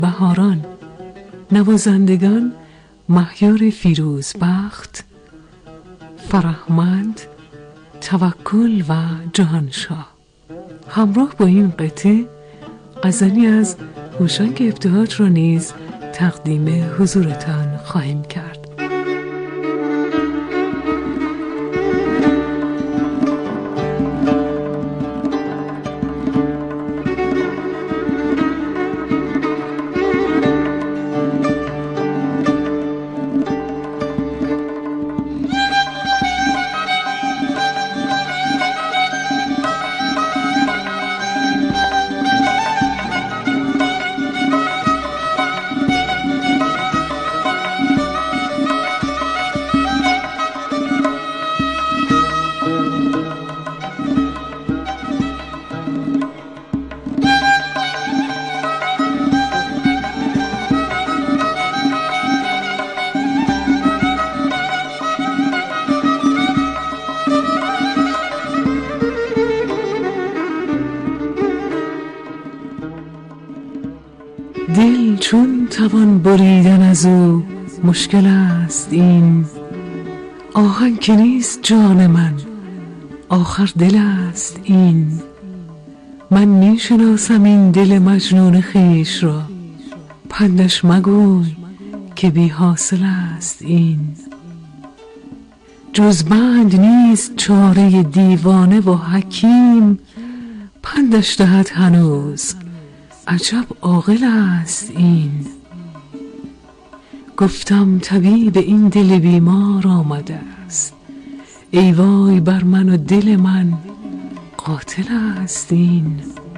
بهاران. نوازندگان مهیار فیروزبخت، فرهمند، توکل و جهانشاه. همراه با این قطعه غزلی از هوشنگ ابتهاج را نیز تقدیم حضورتان خواهیم کرد. دل چون توان بریدن از او مشکل است این، آهن که نیست جان من آخر دل است این. من می شناسم این دل مجنون خویش را، پندش مگوی که بی حاصل است این. جز بند نیست چاره دیوانه و حکیم، پندش دهد هنوز عجب عاقل است این. گفتم طبیب این دل بیمار آمده است، ای وای بر من و دل من قاتل است این.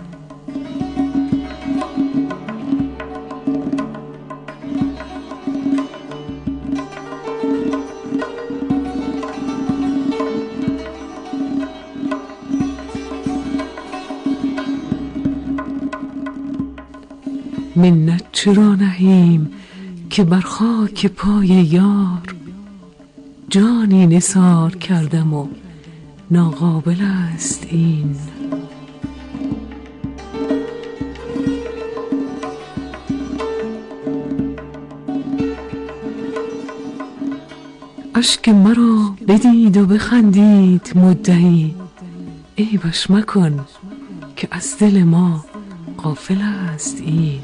منت چرا نهیم که بر خاک پای یار، جانی نثار کردم و ناقابل است این. اشک مرا بدید و بخندید مدعی، عیبش مکن که از دل ما غافل است این.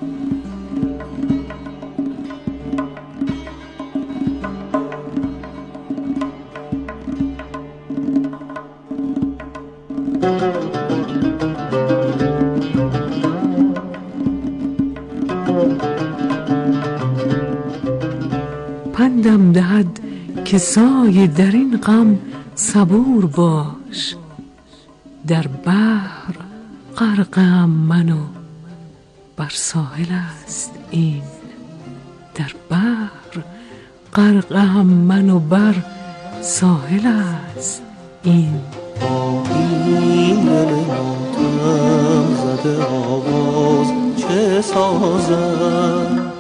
پندم دهد که سایه در این غم صبور باش، در بحر غرقم من و بر ساحل است این. در بحر غرقم من و بر ساحل است این. این دل ماتم زده آواز چه سازم،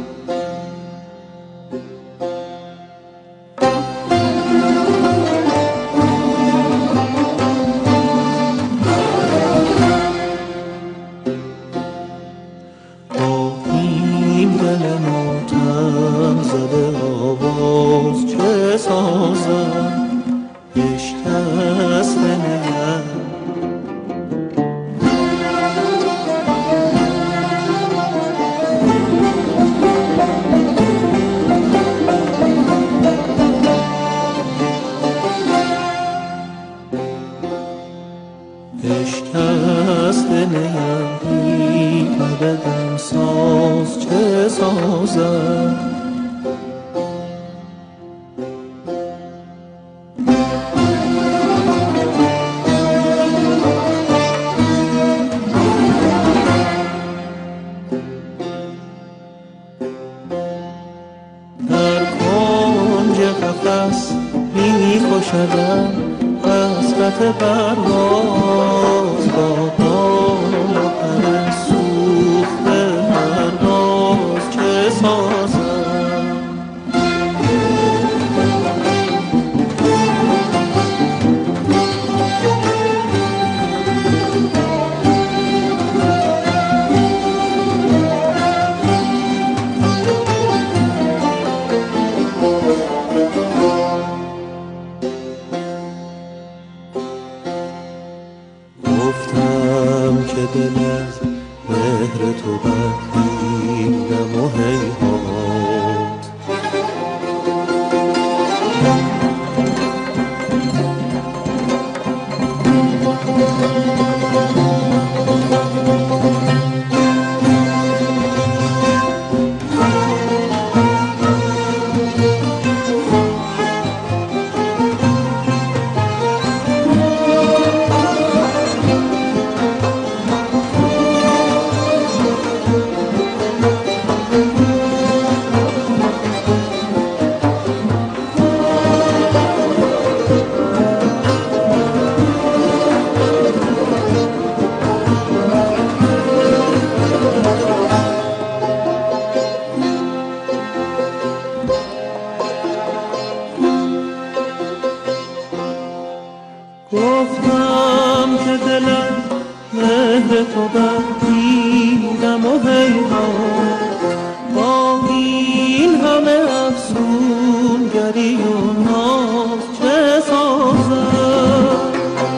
اشکسته نیم بدم ساز چه سازم. در کنج قفس می کشدم حسرت پرواز، با دام و پر سوخته پرواز چه سازم. دیدم و هیهات. گفتم که دلم مهر تو بردیدم و هیهات، با این همه افسونگری و ناز چه سازم.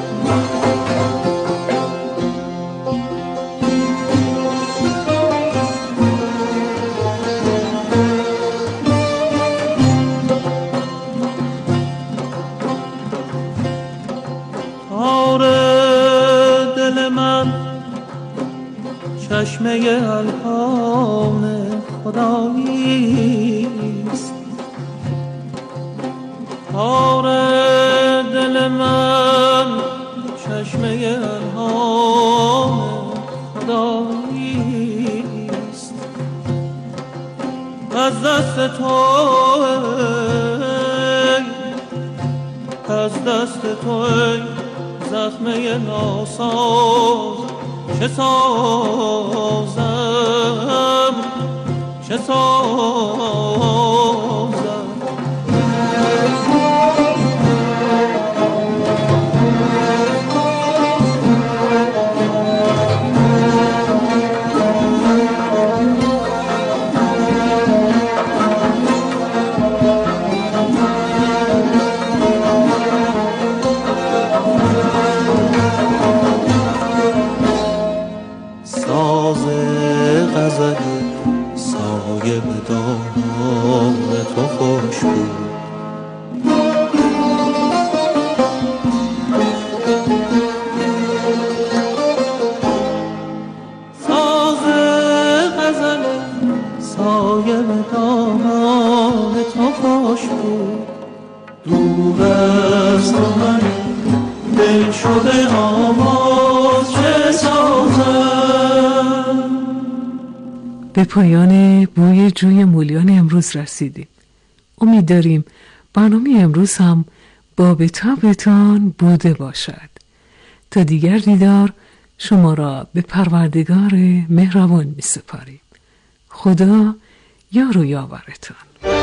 چشمه الهام خداییست، تار دل من چشمه الهام خداییست. از دست تو زخمه ناساز چه سازم، چه سازم. غزل سایه به دام تو خوش بود، ساز غزل سایه به دام تو خوش بود. دور از تو من دل شده آواز چه سازم. به پایان بوی جوی مولیان امروز رسیدیم. امید داریم برنامه امروز هم با بتابتان بوده باشد. تا دیگر دیدار شما را به پروردگار مهربان می سپاریم. خدا یار و یاورتان.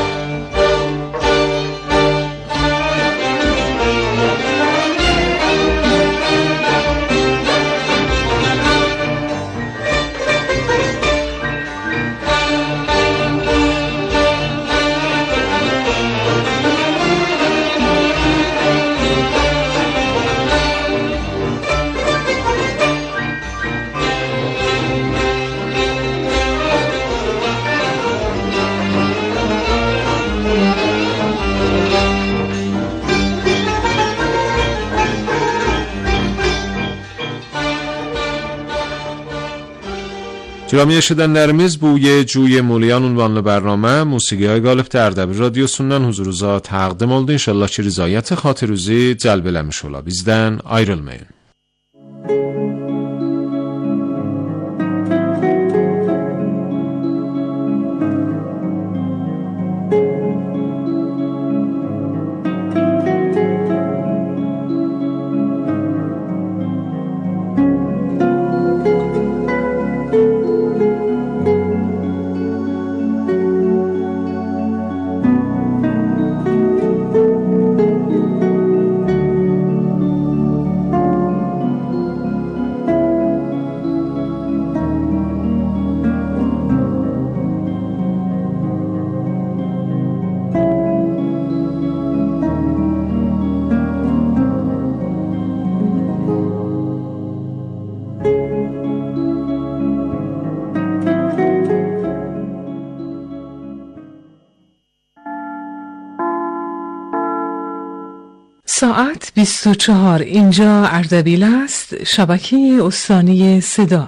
جرامی şedenlerimiz bu Cuye Muliyan unvanlı برنامه موسیقی qalib Dərdəbir radiosundan huzurunuza təqdim oldu. İnşallah ki rizayət xatirinizi cəlb eləmiş ola. Bizdən ayrılmayın. ساعت 24. اینجا اردبیل است، شبکه استانی صدا.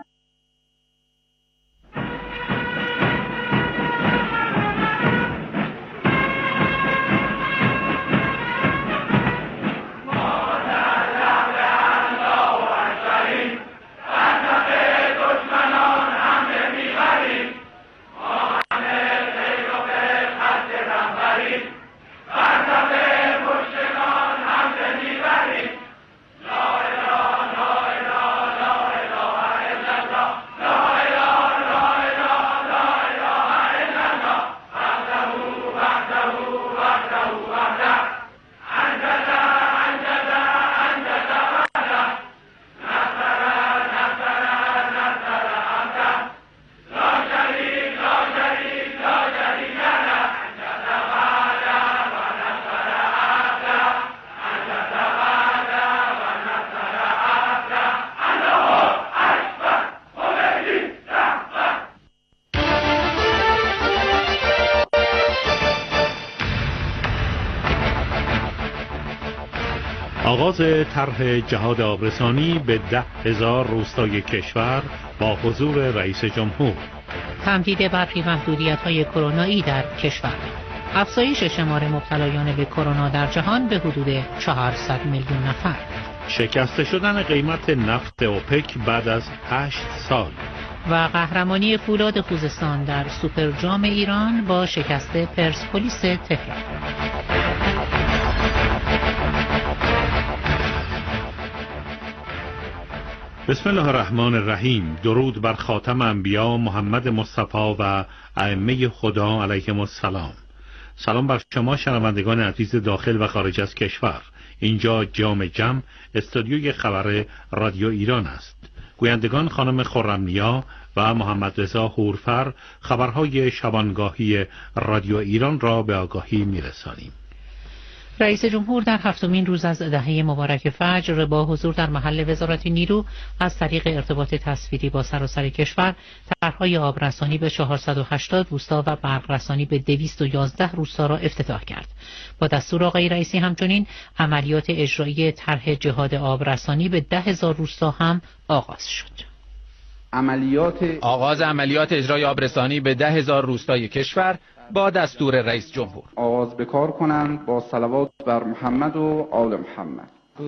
آغاز طرح جهاد آبرسانی به 10,000 روستای کشور با حضور رئیس جمهور. تمدید برخی محدودیت‌های کرونایی در کشور. افزایش شمار مبتلایان به کرونا در جهان به حدود 400 میلیون نفر. شکسته شدن قیمت نفت اوپک بعد از 8 سال. و قهرمانی فولاد خوزستان در سوپرجام ایران با شکست پرسپولیس تهران. بسم الله الرحمن الرحیم. درود بر خاتم انبیا محمد مصطفی و ائمه خدا علیهم السلام. سلام بر شما شنوندگان عزیز داخل و خارج از کشور. اینجا جام جم استودیوی خبر رادیو ایران است. گویندگان خانم خرم‌نیا و محمد رضا هورفر خبرهای شبانگاهی رادیو ایران را به آگاهی میرسانیم. رئیس جمهور در هفتمین روز از دهه مبارک فجر با حضور در محل وزارت نیرو از طریق ارتباط تصویری با سراسر کشور طرح‌های آبرسانی به 480 روستا و برق‌رسانی به 211 روستا را افتتاح کرد. با دستور آقای رئیسی همچنین عملیات اجرایی طرح جهاد آبرسانی به 10,000 روستا هم آغاز شد. آغاز عملیات اجرای آبرسانی به 10,000 روستای کشور با دستور رئیس جمهور. آغاز به کار کنند با صلوات بر محمد و آل محمد.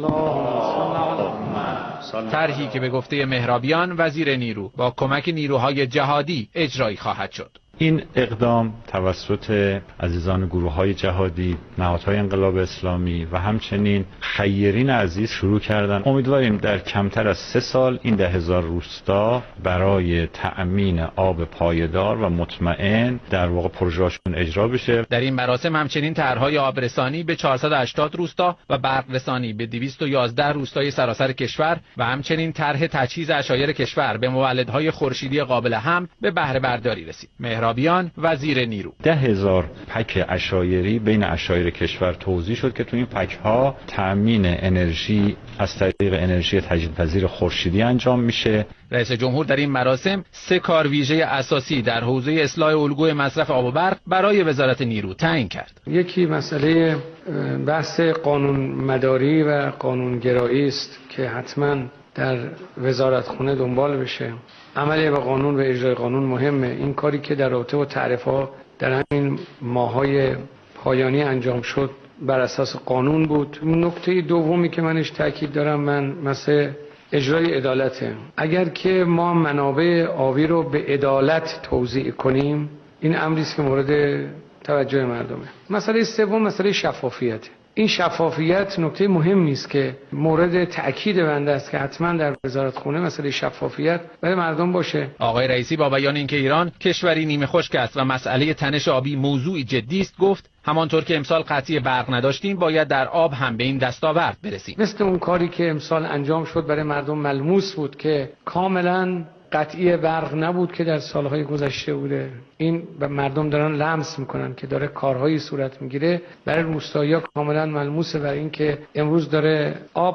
طرحی که به گفته مهرابیان وزیر نیرو با کمک نیروهای جهادی اجرایی خواهد شد. این اقدام توسط عزیزان گروه‌های جهادی، نهادهای انقلاب اسلامی و همچنین خیرین عزیز شروع کردن. امیدواریم در کمتر از 3 سال این 10,000 روستا برای تأمین آب پایدار و مطمئن در واقع پروژه‌شون اجرا بشه. در این مراسم همچنین طرح‌های آبرسانی به 480 روستا و برق‌رسانی به 211 روستای سراسر کشور و همچنین طرح تجهیز عشایر کشور به مولدهای خورشیدی قابل حمل به بهره برداری رسید. مهرابیان وزیر نیرو. 10,000 پک عشایری بین عشایر کشور توزیع شد که تو این پک ها تامین انرژی از طریق انرژی تجدیدپذیر خورشیدی انجام میشه. رئیس جمهور در این مراسم 3 کار ویژه اساسی در حوزه اصلاح الگوی مصرف آب و برق برای وزارت نیرو تعیین کرد. یکی مسئله بحث قانون مداری و قانونگرایی است که حتما در وزارتخونه دنبال بشه. عملی به قانون و اجرای قانون مهمه. این کاری که در رابطه با تعرفه‌ها در همین ماه‌های پایانی انجام شد بر اساس قانون بود. نکته دومی که منش تاکید دارم مثل اجرای عدالته. اگر که ما منابع آبی رو به عدالت توزیع کنیم، این امری است که مورد توجه مردمه. مسئله سوم مسئله شفافیت. این شفافیت نکته مهمی است که مورد تأکید بنده است که حتما در وزارتخونه مسئله شفافیت برای مردم باشه. آقای رئیسی با بیان اینکه ایران کشوری نیمه خشک است و مسئله تنش آبی موضوعی جدی است گفت همانطور که امسال قطعی برق نداشتیم باید در آب هم به این دستاورد برسیم. مثل اون کاری که امسال انجام شد برای مردم ملموس بود که کاملا قطعی برق نبود که در سالهای گذشته بوده. این مردم دارن لمس میکنن که داره کارهایی صورت میگیره. برای روستایی‌ها کاملا ملموسه برای اینکه امروز داره آب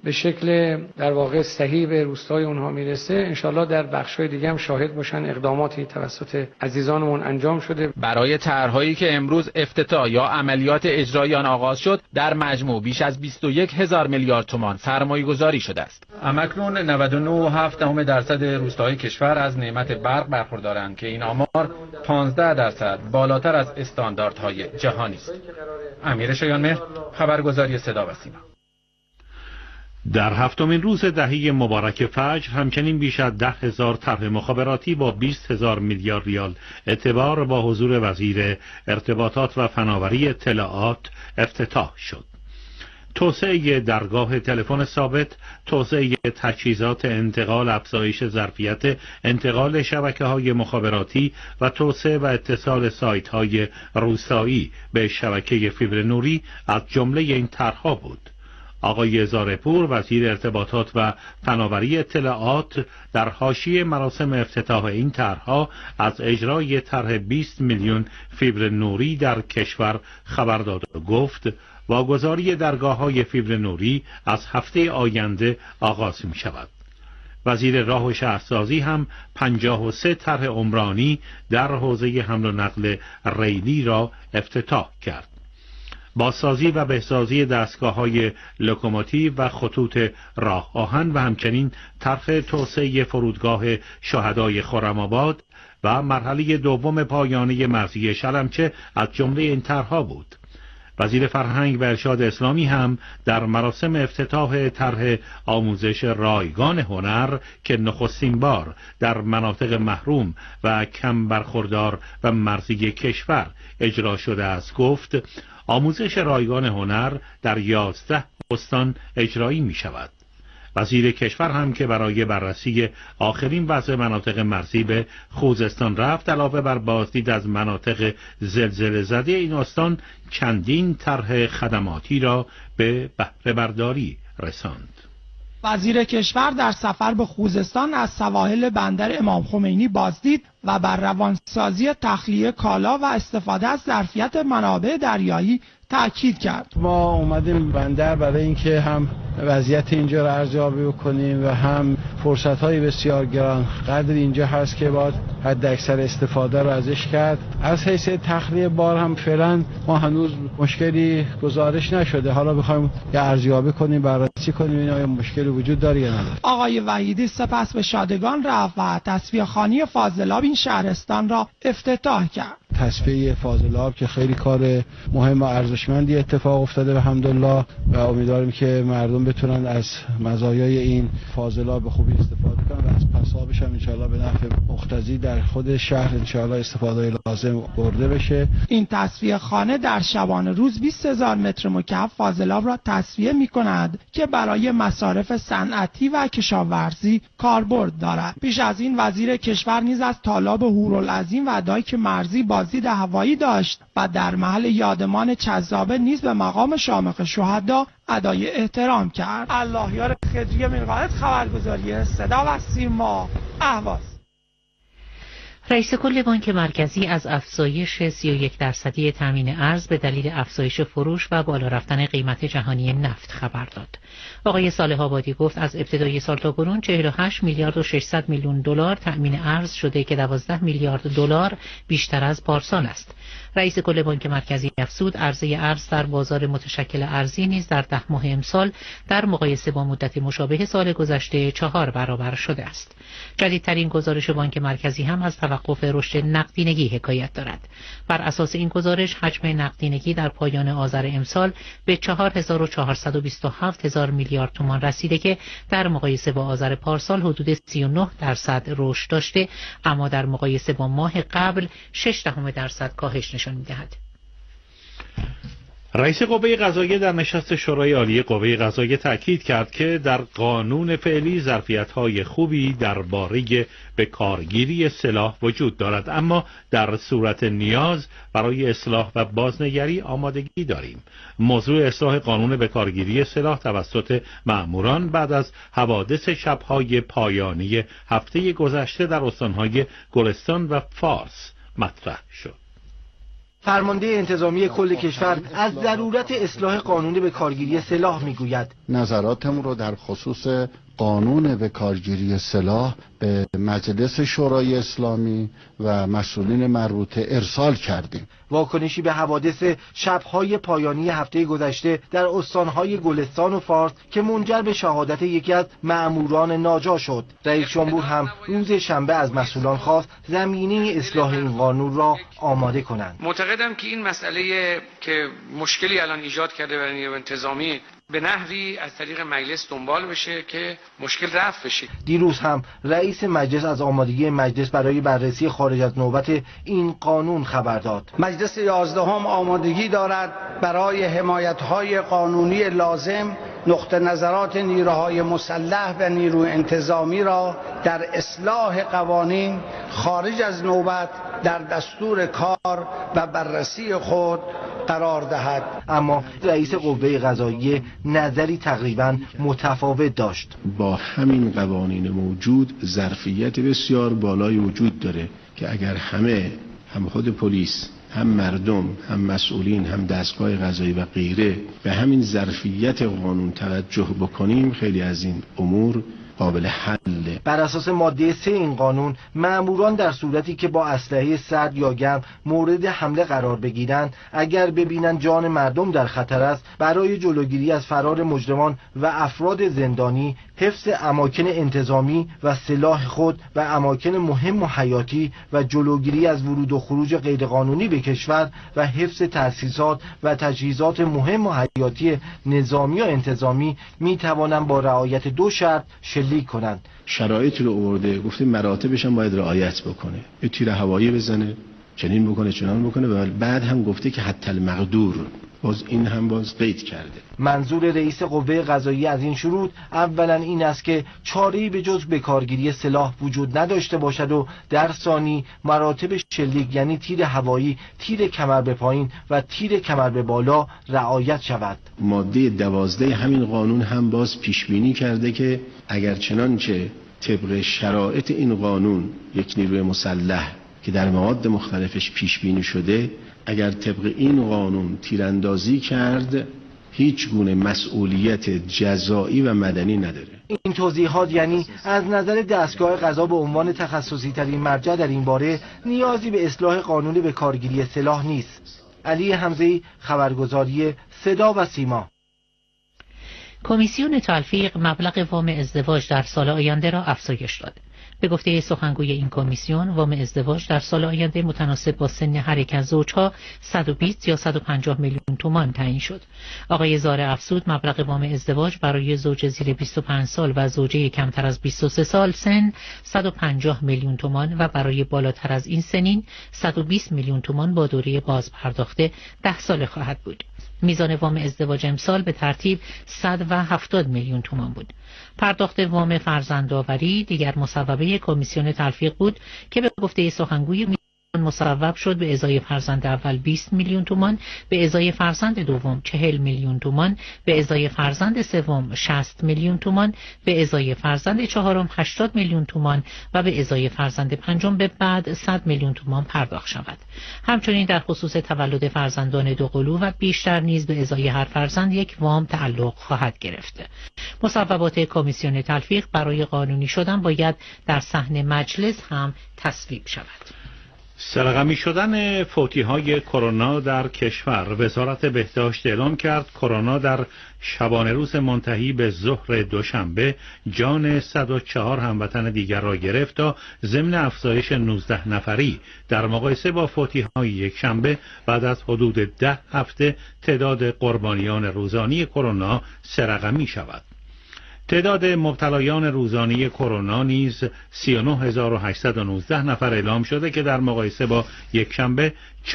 به شکل در واقع صحیح به روستای اونها میرسه. انشالله در بخش‌های دیگه هم شاهد باشن اقداماتی توسط عزیزانمون انجام شده. برای طرح‌هایی که امروز افتتاح یا عملیات اجرایی آن آغاز شد، در مجموع بیش از 21,000 میلیارد تومان سرمایه‌گذاری شده است. اکنون 99.7% روستاهای کشور از نعمت برق برخوردارند که این آمار 15% بالاتر از استانداردهای جهانی است. امیر شایانمهر، خبرگزاری صدا و سیما. در هفتمین روز دهه مبارک فجر همچنین بیش از 10,000 طرح مخابراتی با 20,000 میلیارد ریال اعتبار با حضور وزیر ارتباطات و فناوری اطلاعات افتتاح شد. توسعه درگاه تلفن ثابت، توسعه تجهیزات انتقال، افزایش ظرفیت انتقال شبکه‌های مخابراتی و توسعه و اتصال سایت‌های روستایی به شبکه فیبر نوری از جمله این طرح‌ها بود. آقای زارپور وزیر ارتباطات و فناوری اطلاعات در حاشیه مراسم افتتاح این طرح‌ها از اجرای طرح 20 میلیون فیبر نوری در کشور خبر داد و گفت واگذاری درگاه‌های فیبر نوری از هفته آینده آغاز می‌شود. وزیر راه و شهرسازی هم 53 طرح عمرانی در حوزه حمل و نقل ریلی را افتتاح کرد. بازسازی و بهسازی دستگاه‌های لوکوموتیو و خطوط راه آهن و همچنین طرح توسعه فرودگاه شهدای خرم‌آباد و مرحله دوم پایانه مرزی شلمچه از جمله این طرح‌ها بود. وزیر فرهنگ و ارشاد اسلامی هم در مراسم افتتاح طرح آموزش رایگان هنر که نخستین بار در مناطق محروم و کم برخوردار و مرزی کشور اجرا شده است گفت آموزش رایگان هنر در 11 استان اجرایی می شود. وزیر کشور هم که برای بررسی آخرین وضع مناطق مرزی به خوزستان رفت، علاوه بر بازدید از مناطق زلزله زده این استان چندین طرح خدماتی را به بهره برداری رساند. وزیر کشور در سفر به خوزستان از سواحل بندر امام خمینی بازدید و بر روانسازی تخلیه کالا و استفاده از ظرفیت منابع دریایی تأکید کرد. ما اومدیم بندر برای اینکه هم وضعیت اینجا رو ارزیابی بکنیم و هم فرصت‌های بسیار گران قدر اینجا هست که باید حد اکثر استفاده رو ازش کرد. از حیث تخلیه بار هم فعلا ما هنوز مشکلی گزارش نشده. حالا بخوایم یه ارزیابی کنیم، بررسی کنیم این آیا مشکلی وجود داره یا نداره. آقای وحیدی سپس به شادگان رفت و تصفیه خانی فاضلاب این شهرستان را افتتاح کرد. تصفیه فاضلاب که خیلی کار مهم و ارزشمندی اتفاق افتاده الحمدلله و امیدواریم که مردم بتونن از مزایای این فاضلاب به خوبی استفاده کنن و از پسابش هم انشالله به نفع مقتضی در خود شهر انشالله استفاده لازم برده بشه. این تصفیه خانه در شبانه روز 20,000 متر مکعب فاضلاب را تصفیه می کند که برای مصارف صنعتی و کشاورزی کاربرد دارد. پیش از این وزیر کشور نیز از تالاب هورالعظیم و دایک مرزی بازدید هوایی داشت و در محل یادمان چذابه نیز به مقام شامخ شهدا ادای احترام کرد. الله یار خضری میرقائد، خبرگزاری صدا و سیما، اهواز. رئیس کل بانک مرکزی از افزایش 31% تامین ارز به دلیل افزایش فروش و بالا رفتن قیمت جهانی نفت خبر داد. آقای صالح آبادی گفت از ابتدای سال تا کنون 48 میلیارد و 600 میلیون دلار تامین ارز شده که 12 میلیارد دلار بیشتر از پارسال است. رئیس کل بانک مرکزی افزود عرضه ارز در بازار متشکل ارزی نیز در 10 ماه امسال در مقایسه با مدت مشابه سال گذشته 4 برابر شده است. جدیدترین گزارش بانک مرکزی هم از توقف رشد نقدینگی حکایت دارد. بر اساس این گزارش حجم نقدینگی در پایان آذر امسال به 4427 میلیارد تومان رسیده که در مقایسه با آذر پارسال حدود 39% رشد داشته، اما در مقایسه با ماه قبل 0.6% کاهش نشان می‌دهد. رئیس قوه قضاییه در نشست شورای عالی قوه قضاییه تاکید کرد که در قانون فعلی ظرفیت‌های خوبی درباره به کارگیری سلاح وجود دارد، اما در صورت نیاز برای اصلاح و بازنگری آمادگی داریم. موضوع اصلاح قانون به کارگیری سلاح توسط مأموران بعد از حوادث شب‌های پایانی هفته گذشته در استان‌های گلستان و فارس مطرح شد. فرمانده انتظامی کل کشور از ضرورت اصلاح قانون به کارگیری سلاح میگوید. نظراتمون رو در خصوص قانون به کارگیری سلاح به مجلس شورای اسلامی و مسئولین مربوطه ارسال کردیم. واکنشی به حوادث شب‌های پایانی هفته گذشته در استان‌های گلستان و فارس که منجر به شهادت یکی از مأموران ناجا شد، رئیس جمهور هم روز شنبه از مسئولان خواست زمینه اصلاح این قانون را آماده کنند. معتقدم که این مسئله که مشکلی الان ایجاد کرده برای نیروی انتظامی به نحوی از طریق مجلس دنبال بشه که مشکل رفع بشه. دیروز هم رئیس مجلس از آمادگی مجلس برای بررسی خارج از نوبت این قانون خبر داد. مجلس 11 آمادگی دارد برای حمایت‌های قانونی لازم نقطه نظرات نیروهای مسلح و نیروی انتظامی را در اصلاح قوانین خارج از نوبت در دستور کار و بررسی خود قرار دهد. اما رئیس قوه قضاییه نظری تقریبا متفاوت داشت. با همین قوانین موجود ظرفیت بسیار بالایی وجود داره که اگر همه، هم خود پلیس، هم مردم، هم مسئولین، هم دستگاه قضایی و غیره به همین ظرفیت قانون توجه بکنیم، خیلی از این امور قابل حله. بر اساس ماده 3 این قانون، مأموران در صورتی که با اسلحه سرد یا گرم مورد حمله قرار بگیرند، اگر ببینند جان مردم در خطر است، برای جلوگیری از فرار مجرمان و افراد زندانی، حفظ اماکن انتظامی و سلاح خود و اماکن مهم و حیاتی و جلوگیری از ورود و خروج غیرقانونی به کشور و حفظ تأسیسات و تجهیزات مهم و حیاتی نظامی و انتظامی می توانند با رعایت 2 شرط شلیک کنند. شرایطی رو آورده، گفته مراتبش هم باید رعایت بکنه. یه تیر هوایی بزنه، چنین بکنه، چنان بکنه، و بعد هم گفته که حتی المقدور، باز این هم باز قید کرده. منظور رئیس قوه قضاییه از این شروط اولا این است که چاره‌ای به جز به کارگیری سلاح وجود نداشته باشد و در ثانی مراتب شلیک یعنی تیر هوایی، تیر کمر به پایین و تیر کمر به بالا رعایت شود. ماده 12 همین قانون هم باز پیش بینی کرده که اگر چنانچه طبق شرایط این قانون یک نیروی مسلح که در مواد مختلفش پیش بینی شده، اگر طبق این قانون تیراندازی کرد، هیچ گونه مسئولیت جزایی و مدنی نداره. این توضیحات یعنی از نظر دستگاه قضا به عنوان تخصصی ترین مرجع در این باره نیازی به اصلاح قانون به کارگیری سلاح نیست. علی حمزه‌ای، خبرگزاری صدا و سیما. کمیسیون تلفیق مبلغ وام ازدواج در سال آینده را افزایش داد. به گفته سخنگوی این کمیسیون، وام ازدواج در سال آینده متناسب با سن هر یک از زوجها 120 یا 150 میلیون تومان تعیین شد. آقای زاره افزود مبلغ وام ازدواج برای زوج زیر 25 سال و زوجه کمتر از 23 سال سن 150 میلیون تومان و برای بالاتر از این سنین 120 میلیون تومان با دوره باز پرداخته 10 ساله خواهد بود. میزان وام ازدواج امسال به ترتیب 170 میلیون تومان بود. پرداخت وام فرزندآوری دیگر مصوبه کمیسیون تلفیق بود که به گفته سخنگوی مصوب شد به ازای فرزند اول 20 میلیون تومان، به ازای فرزند دوم 40 میلیون تومان، به ازای فرزند سوم 60 میلیون تومان، به ازای فرزند چهارم 80 میلیون تومان و به ازای فرزند پنجم به بعد 100 میلیون تومان پرداخت شود. همچنین در خصوص تولد فرزندان دوقلو و بیشتر نیز به ازای هر فرزند یک وام تعلق خواهد گرفت. مصوبات کمیسیون تلفیق برای قانونی شدن باید در صحن مجلس هم تصویب شود. سرقمی شدن فوتی‌های کرونا در کشور. وزارت بهداشت اعلام کرد کرونا در شبانه روز منتهی به ظهر دوشنبه جان 104 هموطن دیگر را گرفت تا ضمن افزایش 19 نفری در مقایسه با فوتی‌های یک شنبه بعد از حدود 10 هفته تعداد قربانیان روزانه کرونا سرقمی شود. تعداد مبتلایان روزانه کرونا نیز 39819 نفر اعلام شده که در مقایسه با یکشنبه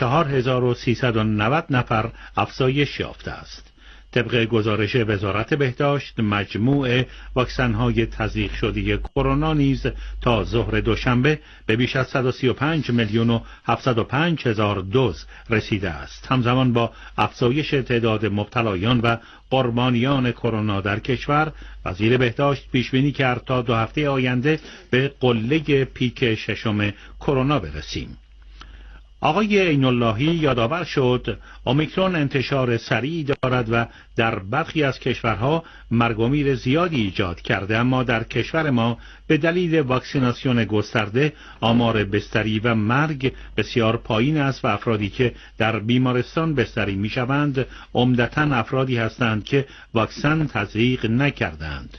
4390 نفر افزایش یافته است. طبق گزارش وزارت بهداشت، مجموع واکسن‌های تزریق شده کرونا نیز تا ظهر دوشنبه به بیش از 135 میلیون و 705 هزار دوز رسیده است. همزمان با افزایش تعداد مبتلایان و قربانیان کرونا در کشور، وزیر بهداشت پیش بینی کرد تا 2 هفته آینده به قله پیک ششم کرونا برسیم. آقای عین اللهی یادآور شد اومیکرون انتشار سریعی دارد و در برخی از کشورها مرگ و میر زیادی ایجاد کرده، اما در کشور ما به دلیل واکسیناسیون گسترده آمار بستری و مرگ بسیار پایین است و افرادی که در بیمارستان بستری میشوند عمدتاً افرادی هستند که واکسن تزریق نکردند.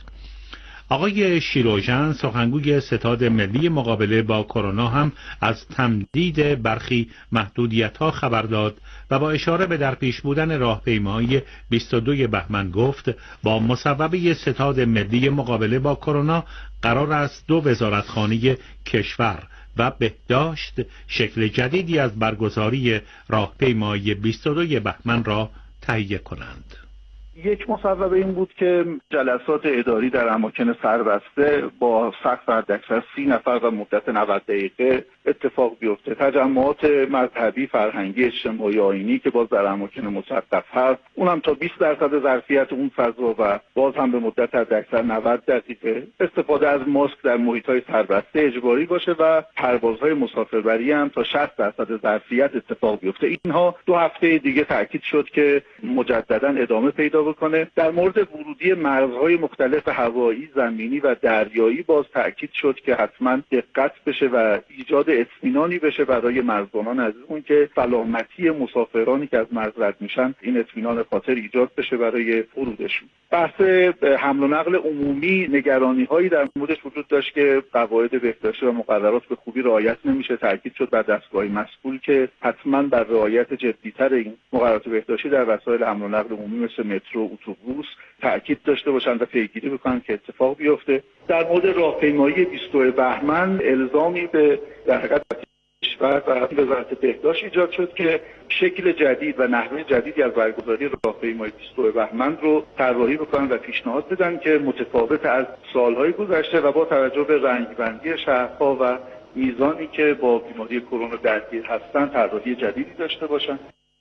آقای شیروژن سخنگوی ستاد ملی مقابله با کرونا هم از تمدید برخی محدودیت‌ها خبر داد و با اشاره به در پیش بودن راهپیمایی 22 بهمن گفت با مصوبه ستاد ملی مقابله با کرونا قرار است 2 وزارتخانه کشور و بهداشت شکل جدیدی از برگزاری راهپیمایی 22 بهمن را تهیه کنند. یک مصوبه این بود که جلسات اداری در اماکن سربسته با سقف حداکثر 30 نفر و مدت 90 دقیقه اتفاق بیفته. تجمعات مذهبی، فرهنگی، اجتماعی، آیینی که باز در اماکن مصدق هست، اونم تا 20% ظرفیت اون فضا و باز هم به مدت حداکثر 90 دقیقه. استفاده از ماسک در محیط‌های سربسته اجباری باشه و پروازهای مسافربری هم تا 60% ظرفیت اتفاق بیفته. اینها 2 هفته دیگه تأکید شد که مجددا ادامه پیدا بکنه. در مورد ورودی مرزهای مختلف هوایی، زمینی و دریایی باز تأکید شد که حتما دقت بشه و ایجاد اطمینانی بشه برای مرزبانان عزیزمون که سلامتی مسافرانی که از مرز رد میشن این اطمینان خاطر ایجاد بشه برای ورودشون. بحث حمل و نقل عمومی نگرانی‌هایی در موردش وجود داشت که قواعد بهداشتی و مقررات به خوبی رعایت نمیشه. تأکید شد بر دستگاه مسئول که حتما بر رعایت جدی‌تر این مقررات بهداشتی در وسایل حمل و نقل عمومی مثل مترو، اتوبوس تأکید داشته باشند و پیگیری بکنن که اتفاق بیفته. در مورد راهپیمایی 22 بهمن الزامی به در حقیقت کشور و وزارت بهداشت ایجاد شد که شکل جدید و نحوه جدیدی از برگزاری راهپیمایی 22 بهمن رو طراحی بکنن و پیشنهاد بدن که متفاوت از سالهای گذشته و با توجه به رنگبندی شهرها و میزانی که با بیماری کرونا درگیر هستن طراحی جدیدی داشته باشن.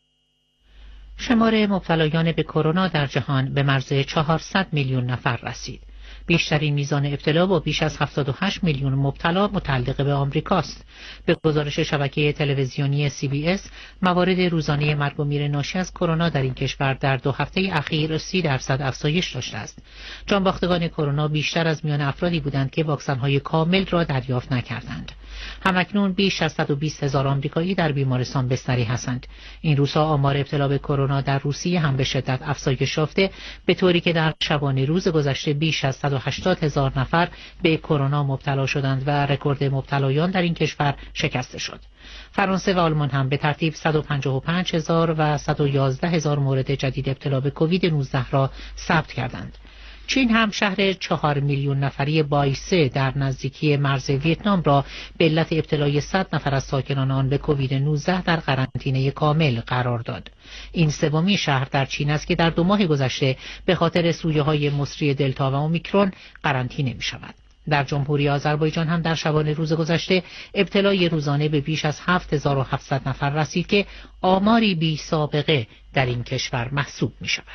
شمار مبتلایان به کرونا در جهان به مرز 400 میلیون نفر رسید. بیشترین میزان ابتلا با بیش از 78 میلیون مبتلا متعلق به آمریکاست. به گزارش شبکه تلویزیونی CBS، موارد روزانه مرگ و میر ناشی از کرونا در این کشور در 2 هفته اخیر 30% افزایش داشته است. جانباختگان کرونا بیشتر از میان افرادی بودند که واکسن‌های کامل را دریافت نکردند. همکنون بیش از 120,000 آمریکایی در بیمارستان بستری هستند. این روزها آمار ابتلا به کرونا در روسیه هم به شدت افزایش یافته، به طوری که در شبانه روز گذشته بیش از 180,000 نفر به کرونا مبتلا شدند و رکورد مبتلایان در این کشور شکسته شد. فرانسه و آلمان هم به ترتیب 155,000 و 111,000 مورد جدید ابتلا به کووید 19 را ثبت کردند. چین هم شهر 4 میلیون نفری بایسه در نزدیکی مرز ویتنام را به علت ابتلای 100 نفر از ساکنان آن به کووید 19 در قرنطینه کامل قرار داد. این سومین شهر در چین است که در 2 ماه گذشته به خاطر سویه‌های مصری دلتا و اومیکرون قرنطینه می شود. در جمهوری آذربایجان هم در شبانه روز گذشته ابتلای روزانه به بیش از 7700 نفر رسید که آماری بی سابقه در این کشور محسوب می شود.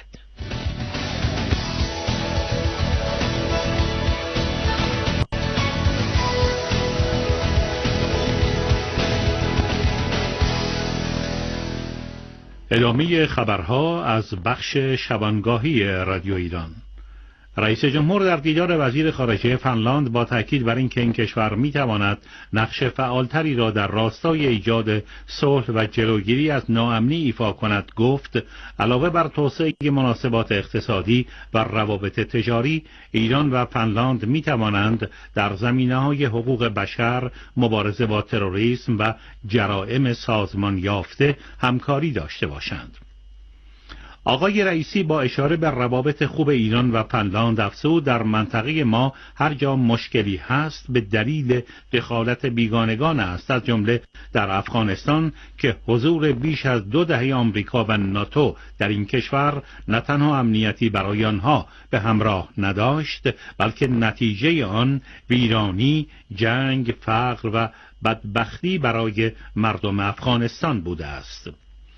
ادامه خبرها از بخش شبانگاهی رادیو ایران. رئیس جمهور در دیدار وزیر خارجه فنلاند با تاکید بر اینکه این کشور میتواند نقش فعالتری را در راستای ایجاد صلح و جلوگیری از ناامنی ایفا کند گفت علاوه بر توسعه مناسبات اقتصادی و روابط تجاری، ایران و فنلاند میتوانند در زمینه‌های حقوق بشر، مبارزه با تروریسم و جرائم سازمان یافته همکاری داشته باشند. آقای رئیسی با اشاره به روابط خوب ایران و فنلاند افزود در منطقه ما هر جا مشکلی هست به دلیل دخالت بیگانگان است، از جمله در افغانستان که حضور بیش از 2 دهه آمریکا و ناتو در این کشور نه تنها امنیتی برای آنها به همراه نداشت، بلکه نتیجه آن ویرانی، جنگ، فقر و بدبختی برای مردم افغانستان بوده است.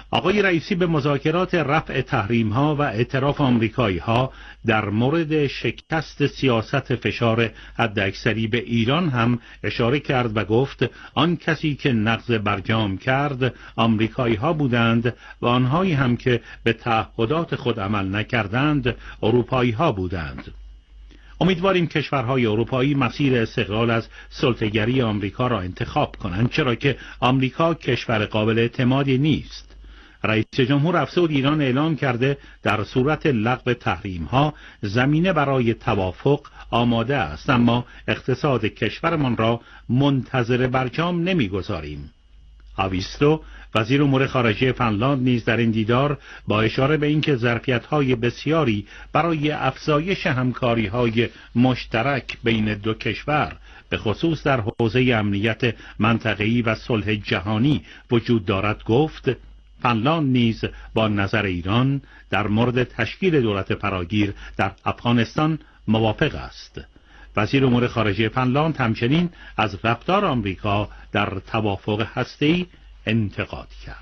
آقای رئیسی به مذاکرات رفع تحریم‌ها و اعتراف آمریکایی‌ها در مورد شکست سیاست فشار حداکثری به ایران هم اشاره کرد و گفت آن کسی که نقض برجام کرد آمریکایی‌ها بودند و آنهایی هم که به تعهدات خود عمل نکردند اروپایی‌ها بودند. امیدواریم کشورهای اروپایی مسیر استقلال از سلطه‌گری آمریکا را انتخاب کنند، چرا که آمریکا کشور قابل اعتمادی نیست. رئیس جمهور افسود ایران اعلام کرده در صورت لغو تحریم‌ها زمینه برای توافق آماده است، اما اقتصاد کشورمان را منتظر برجام نمی‌گذاریم. آویستو وزیر امور خارجه فنلاند نیز در این دیدار با اشاره به اینکه ظرفیت‌های بسیاری برای افزایش همکاری‌های مشترک بین دو کشور به خصوص در حوزه امنیت منطقه‌ای و صلح جهانی وجود دارد گفت فنلاند نیز با نظر ایران در مورد تشکیل دولت فراگیر در افغانستان موافق است. وزیر امور خارجه فنلاند همچنین از رفتار آمریکا در توافق هسته‌ای انتقاد کرد.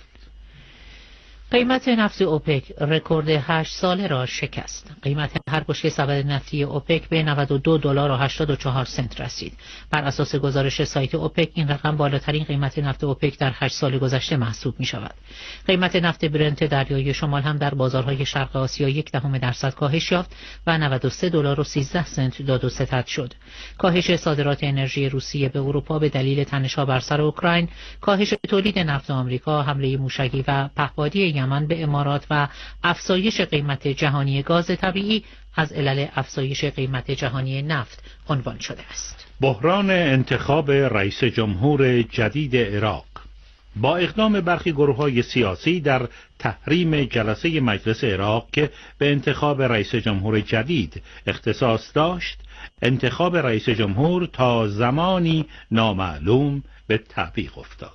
قیمت نفت اوپک رکورد 8 ساله را شکست. قیمت هر بشکه سبد نفتی اوپک به $92.84 رسید. بر اساس گزارش سایت اوپک این رقم بالاترین قیمت نفت اوپک در 8 سال گذشته محسوب می شود. قیمت نفت برنت دریایی شمال هم در بازارهای شرق آسیا 0.1% کاهش یافت و $93.13 داد و ستد شد. کاهش صادرات انرژی روسیه به اروپا به دلیل تنش‌ها بر سر اوکراین، کاهش تولید نفت آمریکا، حمله موشکی و پهپادی یمن به امارات و افزایش قیمت جهانی گاز طبیعی از علل افزایش قیمت جهانی نفت عنوان شده است. بحران انتخاب رئیس جمهور جدید عراق. با اقدام برخی گروه‌های سیاسی در تحریم جلسه مجلس عراق که به انتخاب رئیس جمهور جدید اختصاص داشت، انتخاب رئیس جمهور تا زمانی نامعلوم به تعویق افتاد.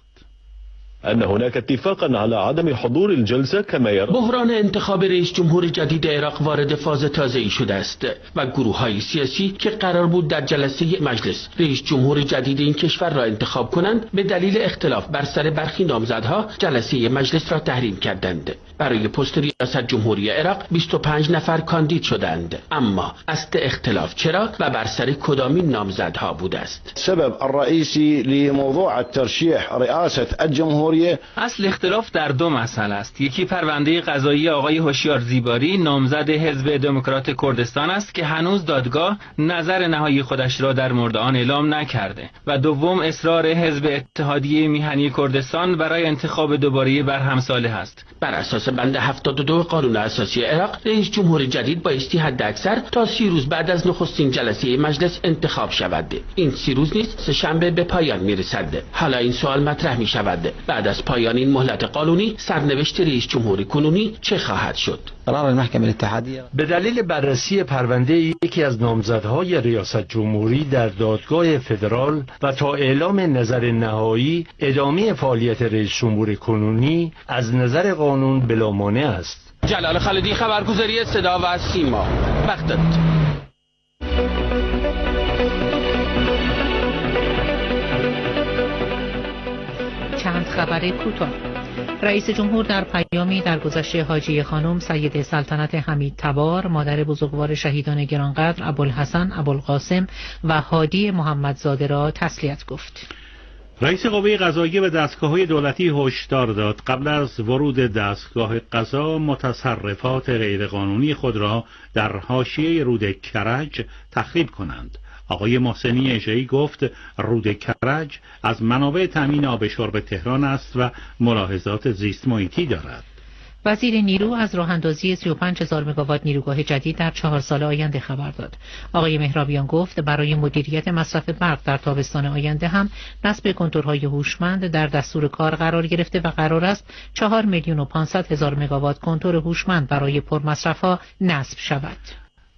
أن هناك اتفاقا على عدم حضور الجلسة كما يرى. بحران انتخاب رئیس جمهور جدید عراق وارد فاز تازه‌ای شده است و گروه‌های سیاسی که قرار بود در جلسه مجلس رئیس جمهور جدید این کشور را انتخاب کنند به دلیل اختلاف بر سر برخی نامزدها جلسه مجلس را تحریم کردند. برای پست ریاست جمهوری عراق 25 نفر کاندید شدند، اما اصل اختلاف چرا و بر سر کدامین نامزدها بوده است؟ سبب الرئيسي لموضوع الترشيح رئاسة الجمهورية اصل اختلاف در دو مسئله است. یکی پرونده قضایی آقای هوشیار زیباری نامزد حزب دموکرات کردستان است که هنوز دادگاه نظر نهایی خودش را در مورد آن اعلام نکرده و دوم اصرار حزب اتحادیه میهنی کردستان برای انتخاب دوباره بر همساله است. بر اساس بند 72 قانون اساسی عراق رئیس جمهور جدید بایستی حداکثر تا 30 روز بعد از نخستین جلسه مجلس انتخاب شود. این 30 روز نیز سه‌شنبه به پایان میرسد. حالا این سوال مطرح می شود: بعد از پایان این مهلت قانونی سرنوشت رئیس جمهور کنونی چه خواهد شد؟ قرار محکمه اتحادیه به دلیل بررسی پرونده یکی از نامزدهای ریاست جمهوری در دادگاه فدرال و تا اعلام نظر نهایی ادامه فعالیت رئیس جمهور کنونی از نظر قانون بلا مانع است. جلال خالدی، خبرگزاری صدا و سیما، بغداد. چند خبر کوتاه. رئیس جمهور در پیامی در گذشت حاجیه خانم سید سلطنت حمید تبار، مادر بزرگوار شهیدان گرانقدر ابوالحسن، ابوالقاسم و هادی محمدزاده را تسلیت گفت. رئیس قوه قضاییه به دستگاه‌های دولتی هشدار داد قبل از ورود دستگاه قضا متصرفات غیرقانونی خود را در حاشیه رود کرج تخریب کنند. آقای محسنی اژه‌ای گفت رود کرج از منابع تامین آب شرب تهران است و ملاحظات زیست محیطی دارد. وزیر نیرو از راه‌اندازی 35,000 مگاوات نیروگاه جدید در 4 سال آینده خبر داد. آقای مهرابیان گفت برای مدیریت مصرف برق در تابستان آینده هم نصب کنتورهای هوشمند در دستور کار قرار گرفته و قرار است 4,500,000 مگاوات کنتور هوشمند برای پرمصرف‌ها نصب شود.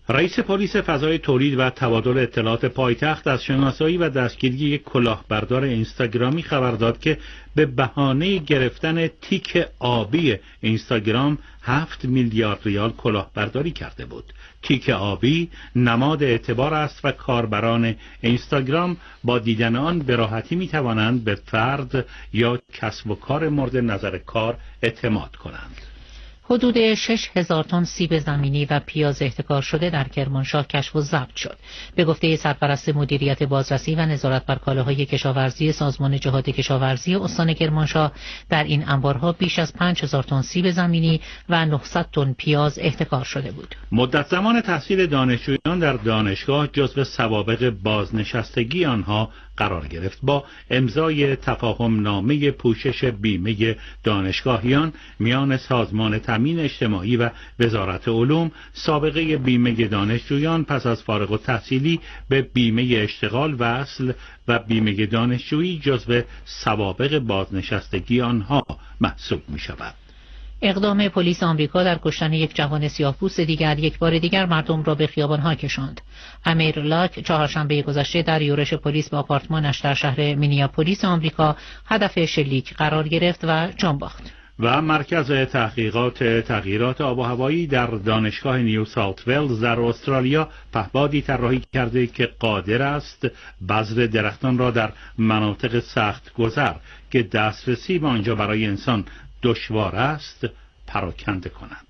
رئیس پلیس فضای تولید و تبادل اطلاعات پایتخت از شناسایی و دستگیری یک کلاهبردار اینستاگرامی خبر داد که به بهانه گرفتن تیک آبی اینستاگرام 7 میلیارد ریال کلاهبرداری کرده بود. تیک آبی نماد اعتبار است و کاربران اینستاگرام با دیدن آن به راحتی می توانند به فرد یا کسب و کار مورد نظر کار اعتماد کنند. حدود 6,000 تن سیب زمینی و پیاز احتکار شده در کرمانشاه کشف و ضبط شد. به گفته سرپرست مدیریت بازرسی و نظارت بر کالاهای کشاورزی سازمان جهاد کشاورزی استان کرمانشاه، در این انبارها بیش از 5,000 تن سیب زمینی و 900 تن پیاز احتکار شده بود. مدت زمان تحصیل دانشجویان در دانشگاه جزو سوابق بازنشستگی آنها قرار گرفت. با امضای تفاهم نامه پوشش بیمه دانشگاهیان میان سازمان تامین اجتماعی و وزارت علوم، سابقه بیمه دانشجویان پس از فارغ التحصیلی به بیمه اشتغال وصل و بیمه دانشجویی جزو سوابق بازنشستگی آنها محسوب می شود. اقدام پلیس آمریکا در کشتن یک جوان سیاه‌پوست دیگر یک بار دیگر مردم را به خیابان‌ها کشاند. امیر لاک چهارشنبه گذشته در یورش پلیس به آپارتمانش در شهر مینیاپولیس آمریکا هدف شلیک قرار گرفت و جان باخت. و مرکز تحقیقات تغییرات آب و هوایی در دانشگاه نیو ساوت ولز در استرالیا پهپادی طراحی کرده که قادر است بذر درختان را در مناطق سخت گذر که دسترسی به آنجا برای انسان دشوار است پراکنده کند.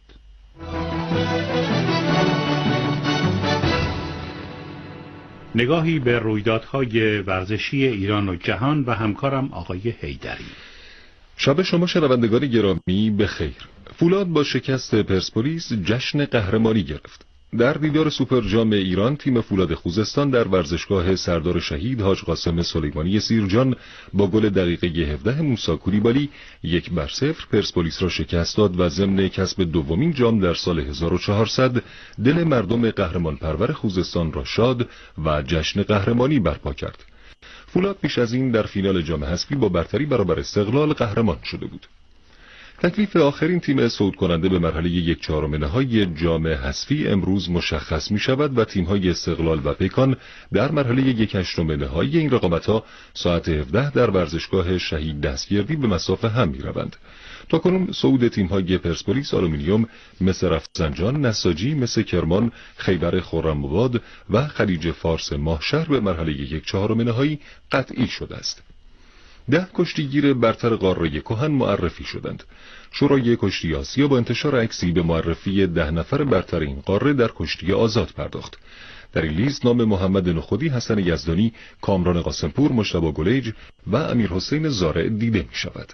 نگاهی به رویدادهای ورزشی ایران و جهان و همکارم آقای حیدری. شب شما شنوندگان گرامی بخیر. فولاد با شکست پرسپولیس جشن قهرمانی گرفت. در دیدار سوپر جام ایران تیم فولاد خوزستان در ورزشگاه سردار شهید حاج قاسم سلیمانی سیرجان با گل دقیقه 17 موسی کولیبالی 1-0 پرسپولیس را شکست داد و ضمن کسب دومین جام در سال 1400 دل مردم قهرمان پرور خوزستان را شاد و جشن قهرمانی برپا کرد. فولاد پیش از این در فینال جام حذفی با برتری برابر استقلال قهرمان شده بود. تکلیف آخرین تیم صعود کننده به مرحله 1/4 نهایی جام حذفی امروز مشخص می شود و تیم‌های استقلال و پیکان در مرحله 1/8 نهایی این رقابت‌ها ساعت 17 در ورزشگاه شهید دستگردی به مصاف هم می روند. تاکنون صعود تیم‌های پرسپولیس، آلومینیوم، مس رفسنجان، نساجی، مس کرمان، خیبر خرم‌آباد و خلیج فارس ماهشهر به مرحله 1/4 نهایی قطعی شده است. 10 کشتیگیر برتر قاره کهن معرفی شدند. شورای کشتی آسیا با انتشار عکسی به معرفی 10 نفر برتر این قاره در کشتی آزاد پرداخت. در این لیست نام محمد نخودی، حسن یزدانی، کامران قاسمپور، مجتبی گلیج و امیرحسین زارع دیده می شود.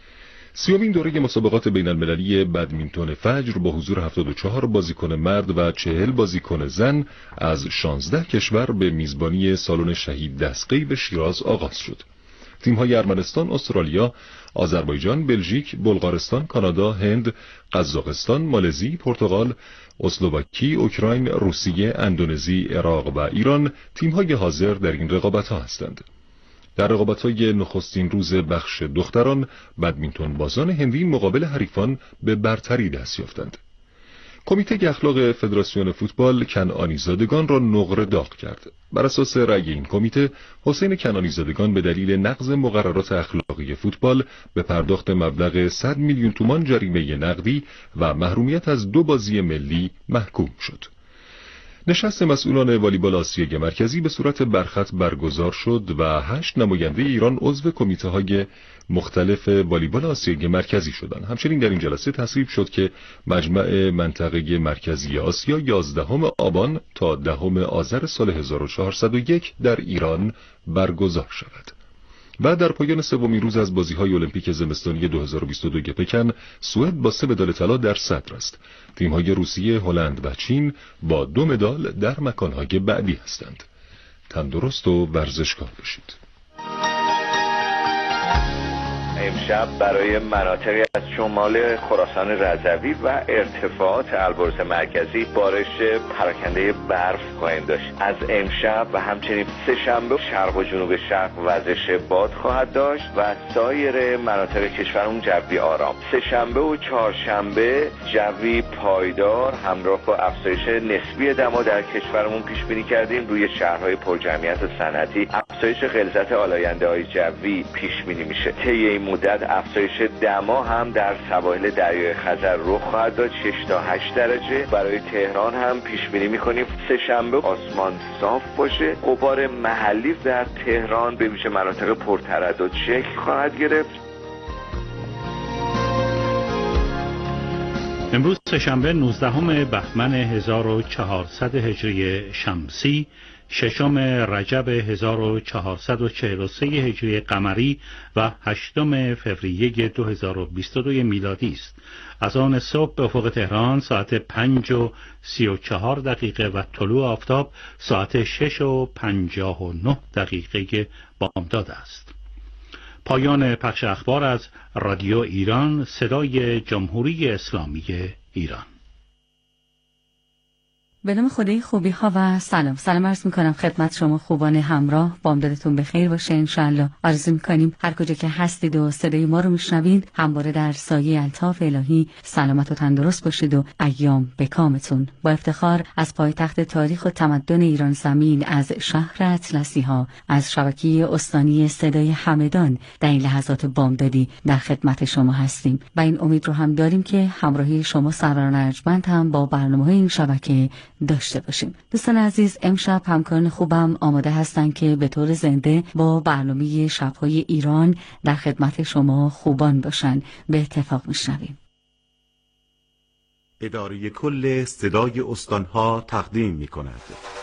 30مین دوره مسابقات بین المللی بدمینتون فجر با حضور 74 بازیکن مرد و 40 بازیکن زن از 16 کشور به میزبانی سالن شهید دستقی به شیراز آغاز شد. تیم‌های ارمنستان، استرالیا، آذربایجان، بلژیک، بلغارستان، کانادا، هند، قزاقستان، مالزی، پرتغال، اسلواکی، اوکراین، روسیه، اندونزی، عراق و ایران تیم‌های حاضر در این رقابت‌ها هستند. در رقابت‌های نخستین روز بخش دختران، بدمینتون بازان هندی مقابل حریفان به برتری دست یافتند. کمیته اخلاق فدراسیون فوتبال کنعانیزادگان را نقره داغ کرد. بر اساس رأی این کمیته، حسین کنعانیزادگان به دلیل نقض مقررات اخلاقی فوتبال به پرداخت مبلغ 100 میلیون تومان جریمه نقدی و محرومیت از 2 بازی ملی محکوم شد. نشست مسئولان والیبال آسیای مرکزی به صورت برخط برگزار شد و 8 نماینده ایران عضو کمیته‌های مختلف والیبال آسیای مرکزی شدند. همچنین در این جلسه تصویب شد که مجمع منطقه مرکزی آسیا 11 آبان تا 10 آذر سال 1401 در ایران برگزار شود. و در پایان سومین روز از بازی‌های المپیک زمستانی 2022 پکن، سوئد با 3 مدال طلا در صدر است. تیم‌های روسیه، هلند و چین با 2 مدال در مکان‌های بعدی هستند. تندرست و ورزشکار باشید. امشب برای مناطقی از شمال خراسان رضوی و ارتفاعات البرز مرکزی بارش پراکنده برف خواهیم داشت. از امشب و همچنین سه شنبه شرق و جنوب شرق وزش باد خواهد داشت و سایر مناطق کشورمون جوی آرام. سه شنبه و چهارشنبه جوی پایدار همراه با افزایش نسبی دما در کشورمون پیش بینی کردیم. روی شهرهای پرجمعیت صنعتی افزایش غلظت آلاینده‌های جوی پیش بینی میشه. طی این مدت افزایش دما هم در سواحل دریای خزر رخ خواهد داد 6 تا 8 درجه. برای تهران هم پیش بینی میکنیم سه شنبه آسمان صاف باشه. غبار محلی در تهران به ویژه مناطق پرتردد شکل خواهد گرفت. امروز سه‌شنبه 19 بهمن 1400 هجری شمسی، ششم رجب 1443 هجری قمری و 8 فوریه 2022 میلادی است. از آن صبح به افق تهران ساعت 5:34 و طلوع آفتاب ساعت 6:59 بامداد است. پایان پخش اخبار از رادیو ایران، صدای جمهوری اسلامی ایران. به نام خدای خوبی ها و سلام عرض میکنم خدمت شما خوبان همراه. بامدادتون بخیر باشه انشالله. آرزو میکنیم هر کجا که هستید و صدای ما رو میشنوید همواره در سایه الطاف الهی سلامت و تندرست باشید و ایام به کامتون. با افتخار از پایتخت تاریخ و تمدن ایران زمین، از شهر اطلسی ها، از شبکه استانی صدای همدان در این لحظات بامدادی در خدمت شما هستیم و این امید رو هم داریم که همراهی شما سروران ارجمند هم با برنامه‌های این شبکه داشته باشیم. دوستان عزیز، امشب همکاران خوبم آماده هستند که به طور زنده با برنامه شب‌های ایران در خدمت شما خوبان باشن. به اتفاق میشنویم. اداره کل صدای استانها تقدیم می‌کند.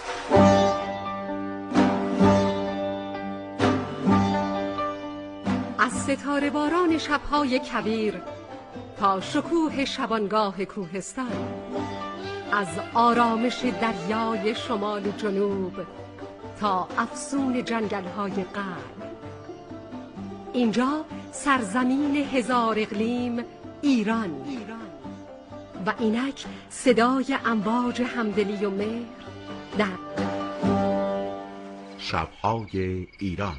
از ستاره باران شب‌های کویر تا شکوه شبانگاه کوهستان، از آرامش دریای شمال و جنوب تا افسون جنگل‌های غرب، اینجا سرزمین هزار اقلیم ایران و اینک صدای امواج همدلی و مهر در شب‌های ایران.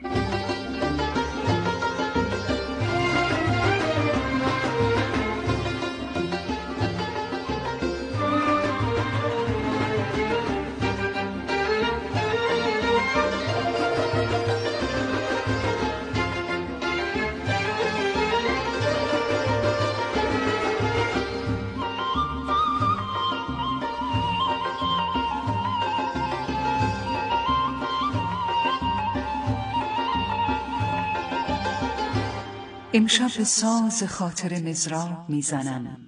امشب به ساز خاطر مزراب میزنم،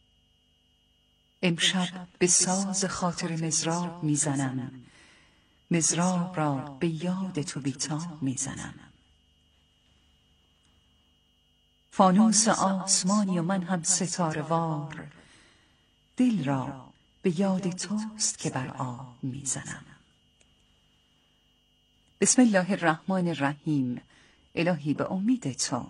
امشب به ساز خاطر مزراب میزنم، مزراب را به یاد تو بی‌تاب میزنم. فانوس آسمانی و من هم ستاره وار، دل را به یاد توست که بر آب میزنم. بسم الله الرحمن الرحیم. الهی به امید تو.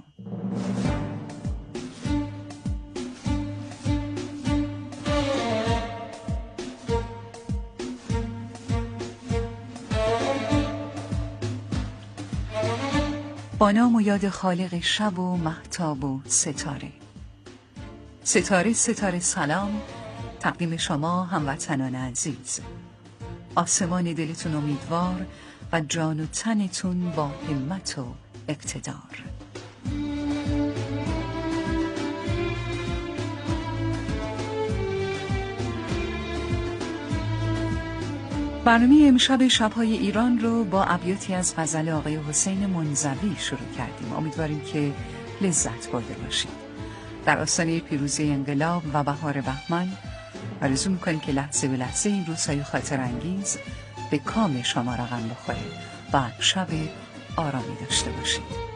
با نام و یاد خالق شب و مهتاب و ستاره. ستاره سلام تقدیم شما هموطنان عزیز. آسمان دلتون امیدوار و جان و تنتون با همت و اقتدار. برنامه امشب شب‌های ایران رو با ابیاتی از غزل آقای حسین منزوی شروع کردیم. امیدواریم که لذت برده باشید. در آستانه پیروزی انقلاب و بهار بهمن آرزو می‌کنیم که لحظه به لحظه این روزهای خاطر انگیز به کام شما رقم بخوره و شب آرامی داشته باشید.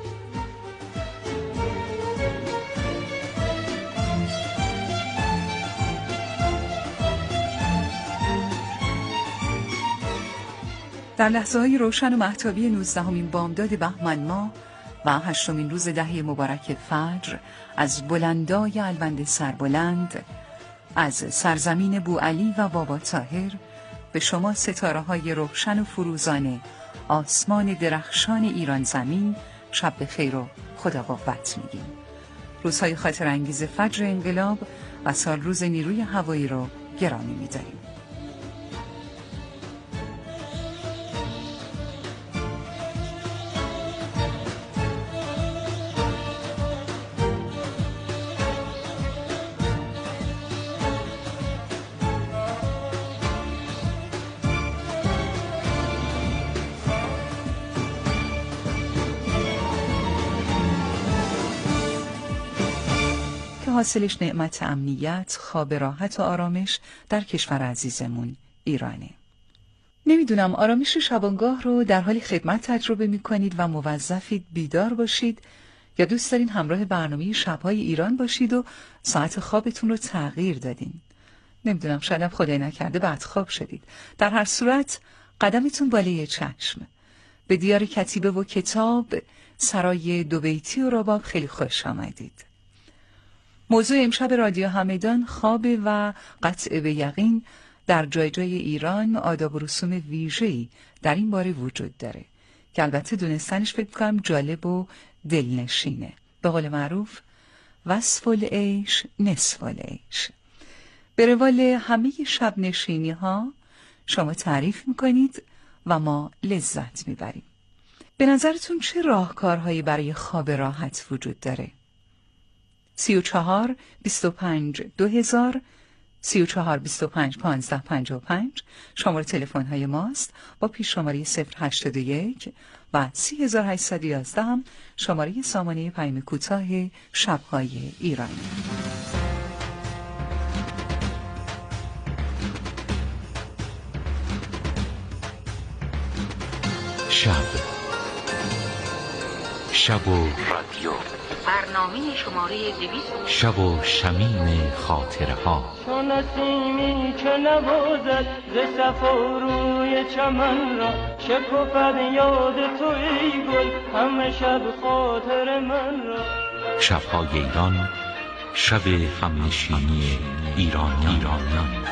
در لحظه‌های روشن و مهتابی 19مین بامداد بهمن ماه و 8مین روز دهه مبارک فجر از بلندای البند سربلند، از سرزمین بوعلی و بابا طاهر به شما ستاره های روشن و فروزان آسمان درخشان ایران زمین شب بخیر و خدا قوت میگیم. روزهای خاطر انگیز فجر انقلاب و سال روز نیروی هوایی رو گرامی می‌داریم. حاصلش نعمت امنیت، خواب راحت و آرامش در کشور عزیزمون ایرانه. نمیدونم آرامش شبانگاه رو در حال خدمت تجربه میکنید و موظفید بیدار باشید یا دوست دارین همراه برنامه شبهای ایران باشید و ساعت خوابتون رو تغییر دادین. نمیدونم، شاید خدای نکرده بدخواب شدید. در هر صورت قدمتون بالای چشم. به دیار کتیبه و کتاب، سرای دو بیتی و رباب خیلی خوش آمدید. موضوع امشب رادیو همدان خواب و قطع به یقین در جای جای ایران آداب و رسوم ویژه‌ای در این باره وجود داره که البته دونستنش فکر کنم جالب و دلنشینه. به قول معروف وصف العیش نصف العیش. به روال همه شب نشینی ها شما تعریف میکنید و ما لذت میبریم. به نظرتون چه راهکارهایی برای خواب راحت وجود داره؟ 34 25 2000 34 25 15 55 شماره تلفن های ماست با پیش شماره 081 و 3811 هم شماره سامانه پیام کوتاه شب‌های ایرانی. شب و رادیو، برنامه شماره 200، شب و شمیم خاطره ها. چون نسیمی که نوازد ز صفا روی چمن را، شکفت یاد تو ای گل همه شب خاطر من را. شب‌های ایران، شب همنشینی ایرانیان.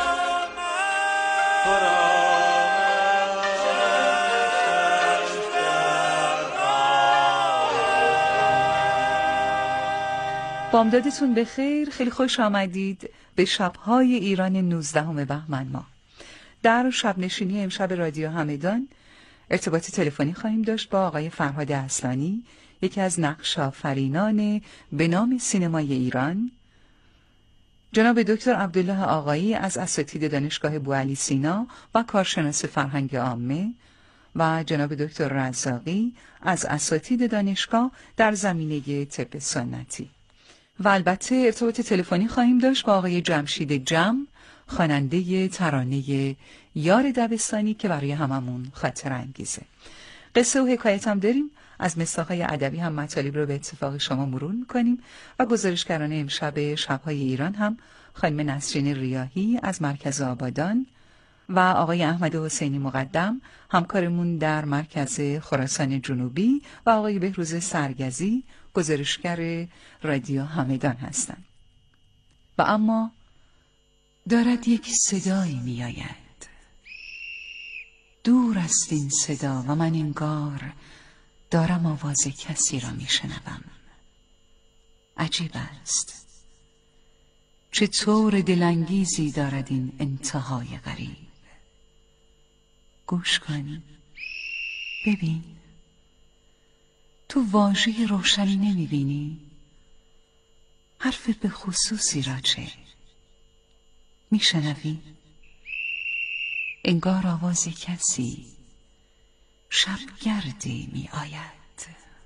بامدادتون بخیر، خیلی خوش آمدید به شب‌های ایران 19 بهمن ماه. در شب نشینی امشب رادیو همدان ارتباط تلفنی خواهیم داشت با آقای فرهاد اصلانی، یکی از نقش آفرینان به نام سینمای ایران، جناب دکتر عبدالله آقایی از اساتید دانشگاه بوعلی سینا و کارشناس فرهنگ عامه و جناب دکتر رزاقی از اساتید دانشگاه در زمینه طب سنتی. و البته ارتباط تلفنی خواهیم داشت با آقای جمشید جم، خواننده ترانه یار دبستانی که برای هممون خاطر انگیزه. قصه و حکایت هم داریم، از مصداق‌های ادبی هم مطالب رو به اتفاق شما مرور می‌کنیم و گزارشگران امشب شب‌های ایران هم خانم نسرین ریاحی از مرکز آبادان و آقای احمد حسینی مقدم همکارمون در مرکز خراسان جنوبی و آقای بهروز سرگزی گزارشگر رادیو همدان هستند. و اما دارد یک صدایی می آید، دور است این صدا و من انگار دارم آواز کسی را می شنوم. عجیب است، چطور دلانگیزی دارد این انتهای غریب. گوش کن، ببین، تو واژه روشنی نمی بینی؟ حرف به خصوصی را چه؟ می شنوی؟ انگار آواز کسی شبگردی می آید.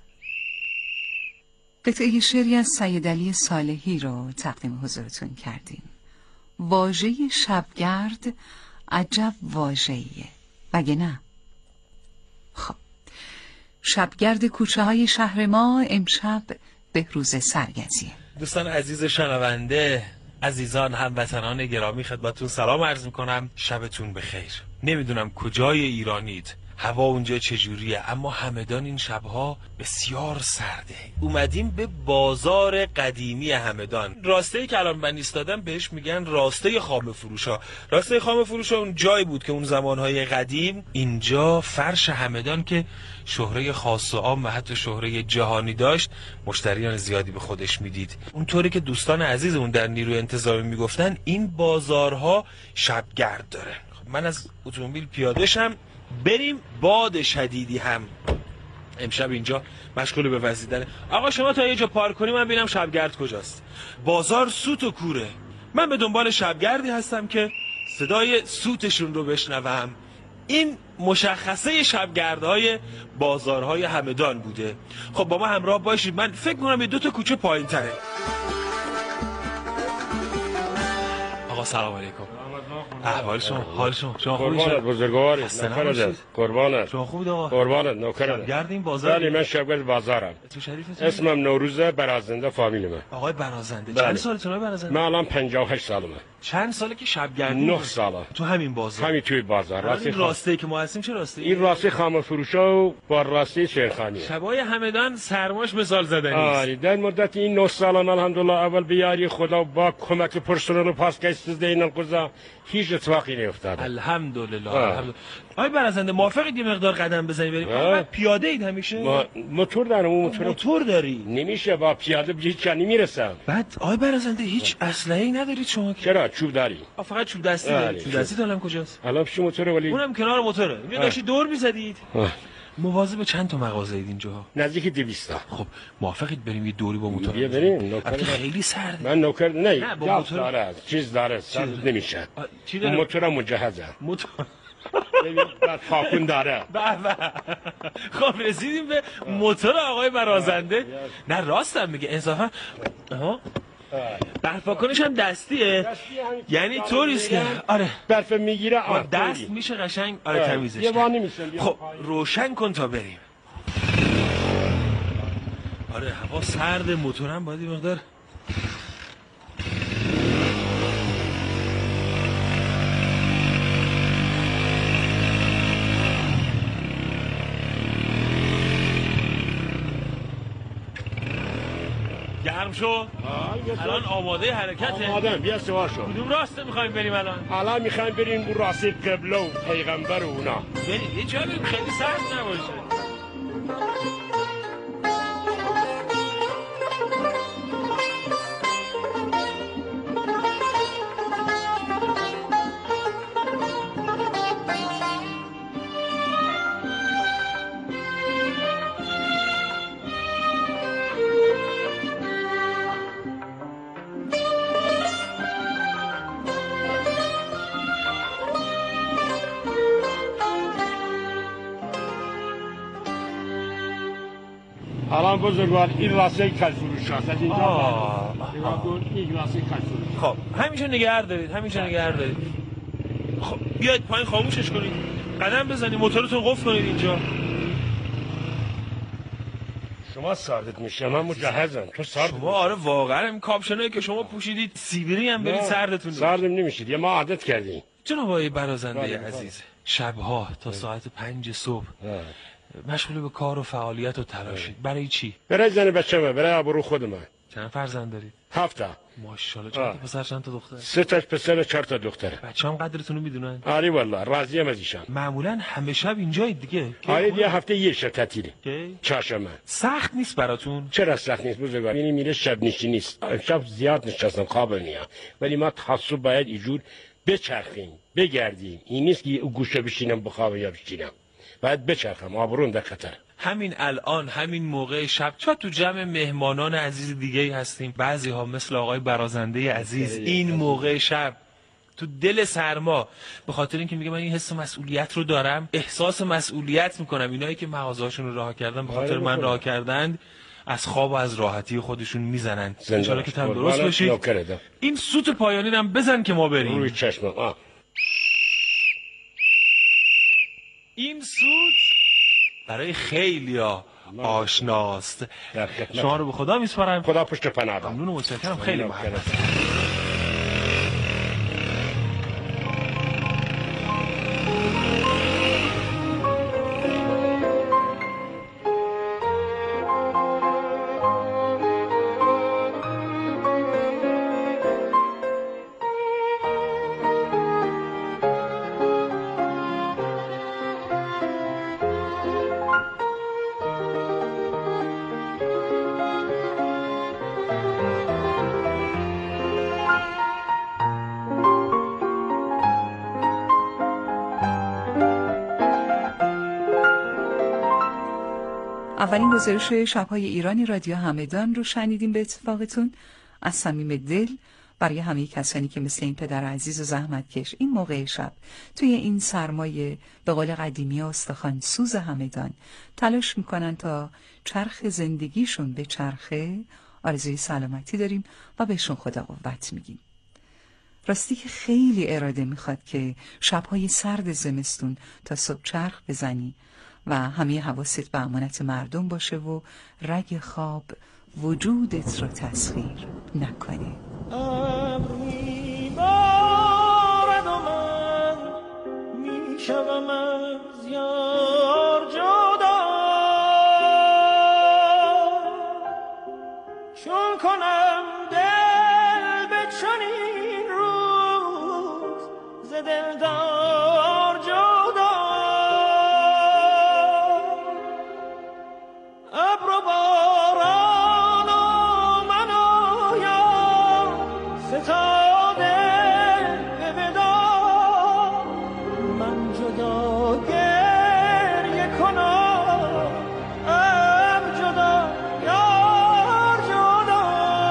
قطعه شعری از سید علی صالحی رو تقدیم حضورتون کردیم. واژه شبگرد عجب واژه‌ایه، مگه نه؟ خب، شبگرد کوچه های شهر ما امشب بهروز سرگزیه. دوستان عزیز شنونده، عزیزان هموطنان گرامی، خدمتتون سلام عرض میکنم. شبتون بخیر. نمیدونم کجای ایرانید، هوا اونجا چجوریه، اما همدان این شبها بسیار سرده. اومدیم به بازار قدیمی همدان. راسته‌ای که الان من ایستادم بهش میگن راسته خامه فروشا. راسته خامه فروشا اون جایی بود که اون زمانهای قدیم اینجا فرش همدان که شهره خاص و عام و حتی شهره جهانی داشت، مشتریان زیادی به خودش میدید. اونطوری که دوستان عزیزمون در نیروی انتظامی میگفتن این بازارها شبگرد داره. من از اتومبیل پیاده شم بریم. باد شدیدی هم امشب اینجا مشغول به وزیدنه. آقا شما تا یه جا پارک کنی من ببینم شبگرد کجاست. بازار سوت و کوره. من به دنبال شبگردی هستم که صدای سوتشون رو بشنوم. این مشخصه شبگردهای بازارهای همدان بوده. خب با ما همراه باشید. من فکر کنم یه 2 تا کوچه پایین تره. آقا سلام علیکم. احوال شما؟ حال شما خوبی؟ قربانت بزرگوارت، نوکرت. قربانت. شما خوبید آقا؟ قربانت، نوکرت. شبگرد این بازار؟ بله من شبگرد بازارم. تو شریفتون؟ اسمم نوروزه برازنده، فامیل من. آقای برازنده. چند سالتون آقای برازنده؟ من الان 58 سالمه. چند ساله که شبگردی؟ 9 ساله. تو همین بازار؟ همین توی بازار. این راسته که ما هستیم چه راسته؟ این راسته خامه فروشا و با راسته شیرخانی. شبای همدان سرماش مثال زدنی است. آره در مدت این 9 سالان الحمدلله اول به یاری خدا با کمک پرسنل و پاسگشت دین القضا هیچ اتفاقی نیفتاد. الحمدلله. آقای برازنده موافقید یه مقدار قدم بزنی بریم؟ پیاده اید همیشه؟ موتور دارم. موتور داری؟ نمیشه با پیاده به هیچ جا نمیرسم. بعد آقای برازنده هیچ اسلحه‌ای ندارید شما که؟ چرا چوب داری؟ فقط چوب دستی دارید. چوب دستی دارم کجاست؟ الان پیش موتوره ولی اونم کنار موتوره. اینجا داشتی دور میزدید. مواظب چند تا مغازه اید اینجا؟ نزدیک 200 تا. خب موافقید بریم یه دوری با موتور؟ بیا بریم. نوکر خیلی سرده. من نوکر نه با موتور داره. چیز داره. سرد نمیشه. چی داره؟ موتور مجهزه. موتور بعد پاکون داره. خب رسیدیم به موتور آقای برازنده. نه راستم میگه انصافا. برف پاکنش هم دستیه. یعنی طوریست که آره برف میگیره دست میشه قشنگ تمیزش. یه وانی میشن. خب روشن کن تا بریم. آره هوا سرد، موتورم باید مقدار گرم شو. الان آماده حرکته. آمادم. بیا سوار شو. کدوم راسته میخوایم بریم الان؟ الان میخوایم بریم اون راسته قبله و پیغمبر و اونا. بریم یه جا بریم خیلی سخت نباشه. الان بزرگوار این راسته کلفروش هست. از اینجا این راسته کلفروش. خب همیشه نگه دارید. خب بیاید پایین خاموشش کنید. قدم بزنید موتورتون قفل کنید اینجا. شما سردت میشه من مجهزم. تو سرد شما آره واقعا این کاپشنایی که شما پوشیدید سیبیری هم برید سردتون سردم نمیشید. یه ما عادت کردیم. جناب آقای برازنده عزیز شبها تا ساعت 5 صبح مشغول به کار و فعالیت و تلاشید. برای چی؟ برای زن بچه‌مه، برای آبرو خود من. چند فرزند دارید؟ 7 تا. ماشاءالله. چند تا پسر چند تا دختر؟ 3 تا پسر 4 تا دختر. بچه‌ام قدرتون رو میدونن؟ آره والله راضیم از ایشان. معمولا همه شب اینجایید دیگه؟ آره یه هفته یه شب تعطیله. چهارشنبه. سخت نیست براتون؟ چرا سخت نیست بزرگوار؟ یعنی میره شب نشینی نیست. شب زیاد نشستم خواب نمیاد. ولی ما تعصب باید اینجور بچرخیم، بگردیم. این نیست که گوشه بشینم بخوابم یا بشینم. باید بچرخم. آبرون در خطر. همین الان همین موقع شب چون تو جمع مهمانان عزیز دیگه هستیم، بعضی ها مثل آقای برازنده عزیز این موقع شب تو دل سرما، به خاطر اینکه میگه من این حس مسئولیت رو دارم، احساس مسئولیت میکنم. اینایی که مغازه‌هاشون رو رها کردن به خاطر من رها کردند، از خواب و از راحتی خودشون میزنن. ان شاءالله که تندرست باشید. این سوت پایانی هم بزن که ما بریم. روی چشمم. این سوت برای خیلیا آشناست. شما رو به خدا میسپارم. خدا پشت پناه باد. ممنون و متشکرم. خیلی ممنون. اولین گزارش شب‌های ایرانی رادیو همدان رو شنیدیم به اتفاقتون. از صمیم دل برای همه کسانی که مثل این پدر عزیز و زحمتکش این موقع شب توی این سرمایه به قول قدیمی استخوان سوز همدان تلاش میکنن تا چرخ زندگیشون به چرخه، آرزوی سلامتی داریم و بهشون خدا قوت میگیم. راستی که خیلی اراده میخواد که شب‌های سرد زمستون تا صبح چرخ بزنی و همه حواست به امانت مردم باشه و رگ خواب وجودت رو تسخیر نکنه. میبارد و من میشوم از یار جدا، چون کنم دل به چنین روز ز دلدار جدا. ابر و باران و من آیم ستاده به وداع، من جدا گریه کنم ام جدا یار جدا.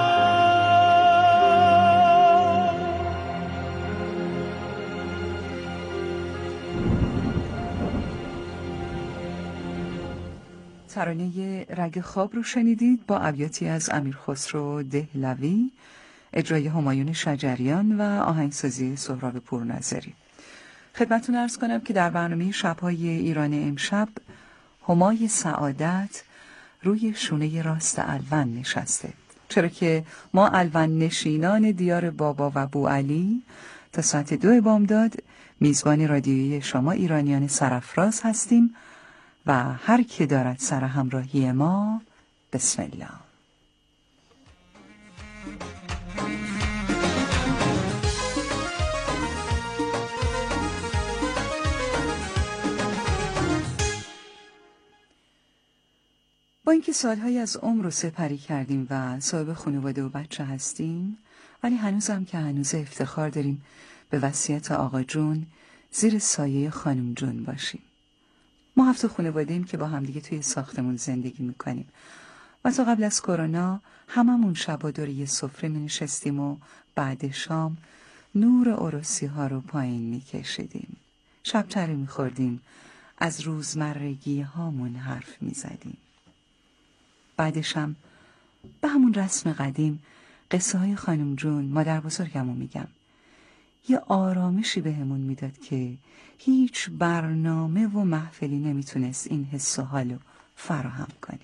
ترانه رگ خواب رو شنیدید با ابیاتی از امیرخسرو دهلوی، اجرای همایون شجریان و آهنگسازی سهراب پورنظری. خدمتتون عرض کنم که در برنامه شب‌های ایران امشب همای سعادت روی شونه راست الون نشسته، چرا که ما الون نشینان دیار بابا و بوعلی تا ساعت 2 بامداد میزبان رادیویی شما ایرانیان سرافراز هستیم و هر که دارد سر همراهی ما بسم الله. با اینکه سالهای از عمر رو سپری کردیم و صاحب خانواده و بچه هستیم، ولی هنوزم که هنوز افتخار داریم به وصیت آقا جون زیر سایه خانم جون باشیم. ما 7 خانواده‌ایم که با همدیگه توی ساختمون زندگی میکنیم و تا قبل از کرونا هممون شبا دور یه سفره می‌نشستیم و بعد شام نور عروسی ها رو پایین می‌کشیدیم. شب تری می‌خوردیم، از روزمرگی هامون حرف می‌زدیم. بعدشم به همون رسم قدیم قصه های خانم جون مادر بزرگمو میگم. یه آرامشی بهمون میداد که هیچ برنامه و محفلی نمیتونست این حس و حالو فراهم کنه.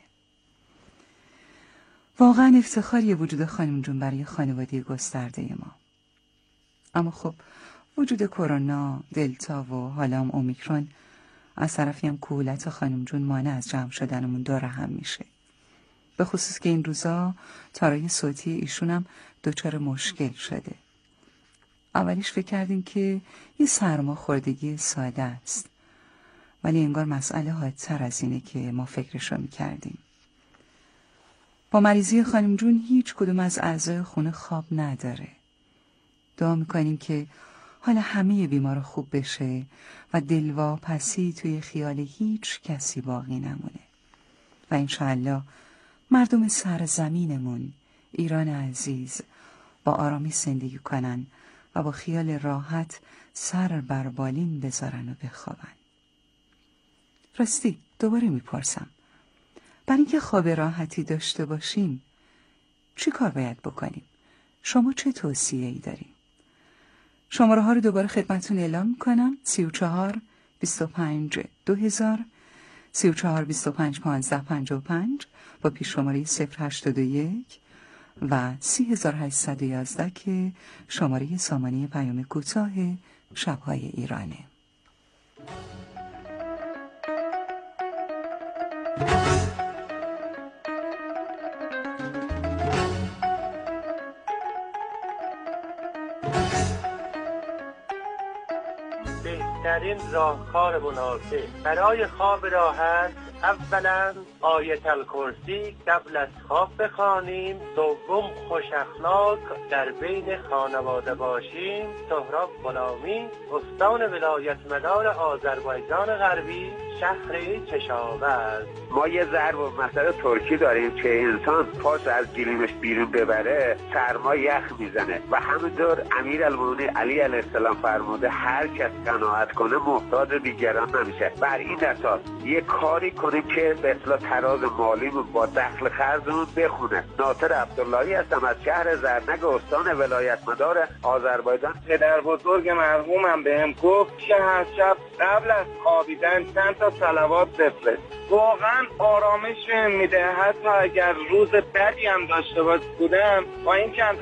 واقعا افتخاریه وجود خانم جون برای خانواده گسترده ما. اما خب وجود کرونا، دلتا و حالا هم اومیکرون از طرفی هم کهولت خانم جون مانع از جمع شدنمون داره هم میشه. به خصوص که این روزا تارای صوتی ایشون هم دچار مشکل شده. اولیش فکر کردیم که یه سرماخوردگی ساده است، ولی انگار مسئله حادتر از اینه که ما فکرشو میکردیم. با مریضی خانم جون هیچ کدوم از اعضای خونه خواب نداره. دعا میکنیم که حالا همه بیمار خوب بشه و دلواپسی توی خیال هیچ کسی باقی نمونه و انشاءالله مردم سرزمینمون ایران عزیز با آرامی زندگی کنن و با خیال راحت سر بر بالین بذارن و بخوابن. راستی دوباره میپرسم، برای اینکه خواب راحتی داشته باشیم چی کار باید بکنیم؟ شما چه توصیه‌ای داریم؟ شماره ها رو دوباره خدمتون اعلام میکنم: 34 25 2000 34 25 15 55 با پیش شماره 081 و 3811 که شماره سامانه پیام کوتاه شب‌های ایرانه. بهترین راهکار مناسب برای خواب راحت: اولا آیت الکرسی قبل از خواب بخوانیم، دوم خوش اخلاق در بین خانواده باشیم. سهراب غلامی، استان ولایت مدار آذربایجان غربی، شهر کشاورز. ما یه ضرب المثل ترکی داریم که انسان پاس از گلیمش بیرون ببره سرما یخ میزنه و همینطور امیرالمومنین علی علیه السلام فرموده هر کس قناعت کنه محتاج دیگران نمیشه. بر این اساس یه کاری کنیم که به اصطلاح تراز مالیمون با دخل خرجمون بخونه. ناصر عبداللهی هستم از شهر زرنگ استان ولایت مدار آذربایجان. پدر بزرگ مرحومم بهم گفت که هر شب قبل از خوابیدن چند تا صلوات بفرست. واقعا آرامش میده. حتی اگر روز بدی هم داشته بودم با این چند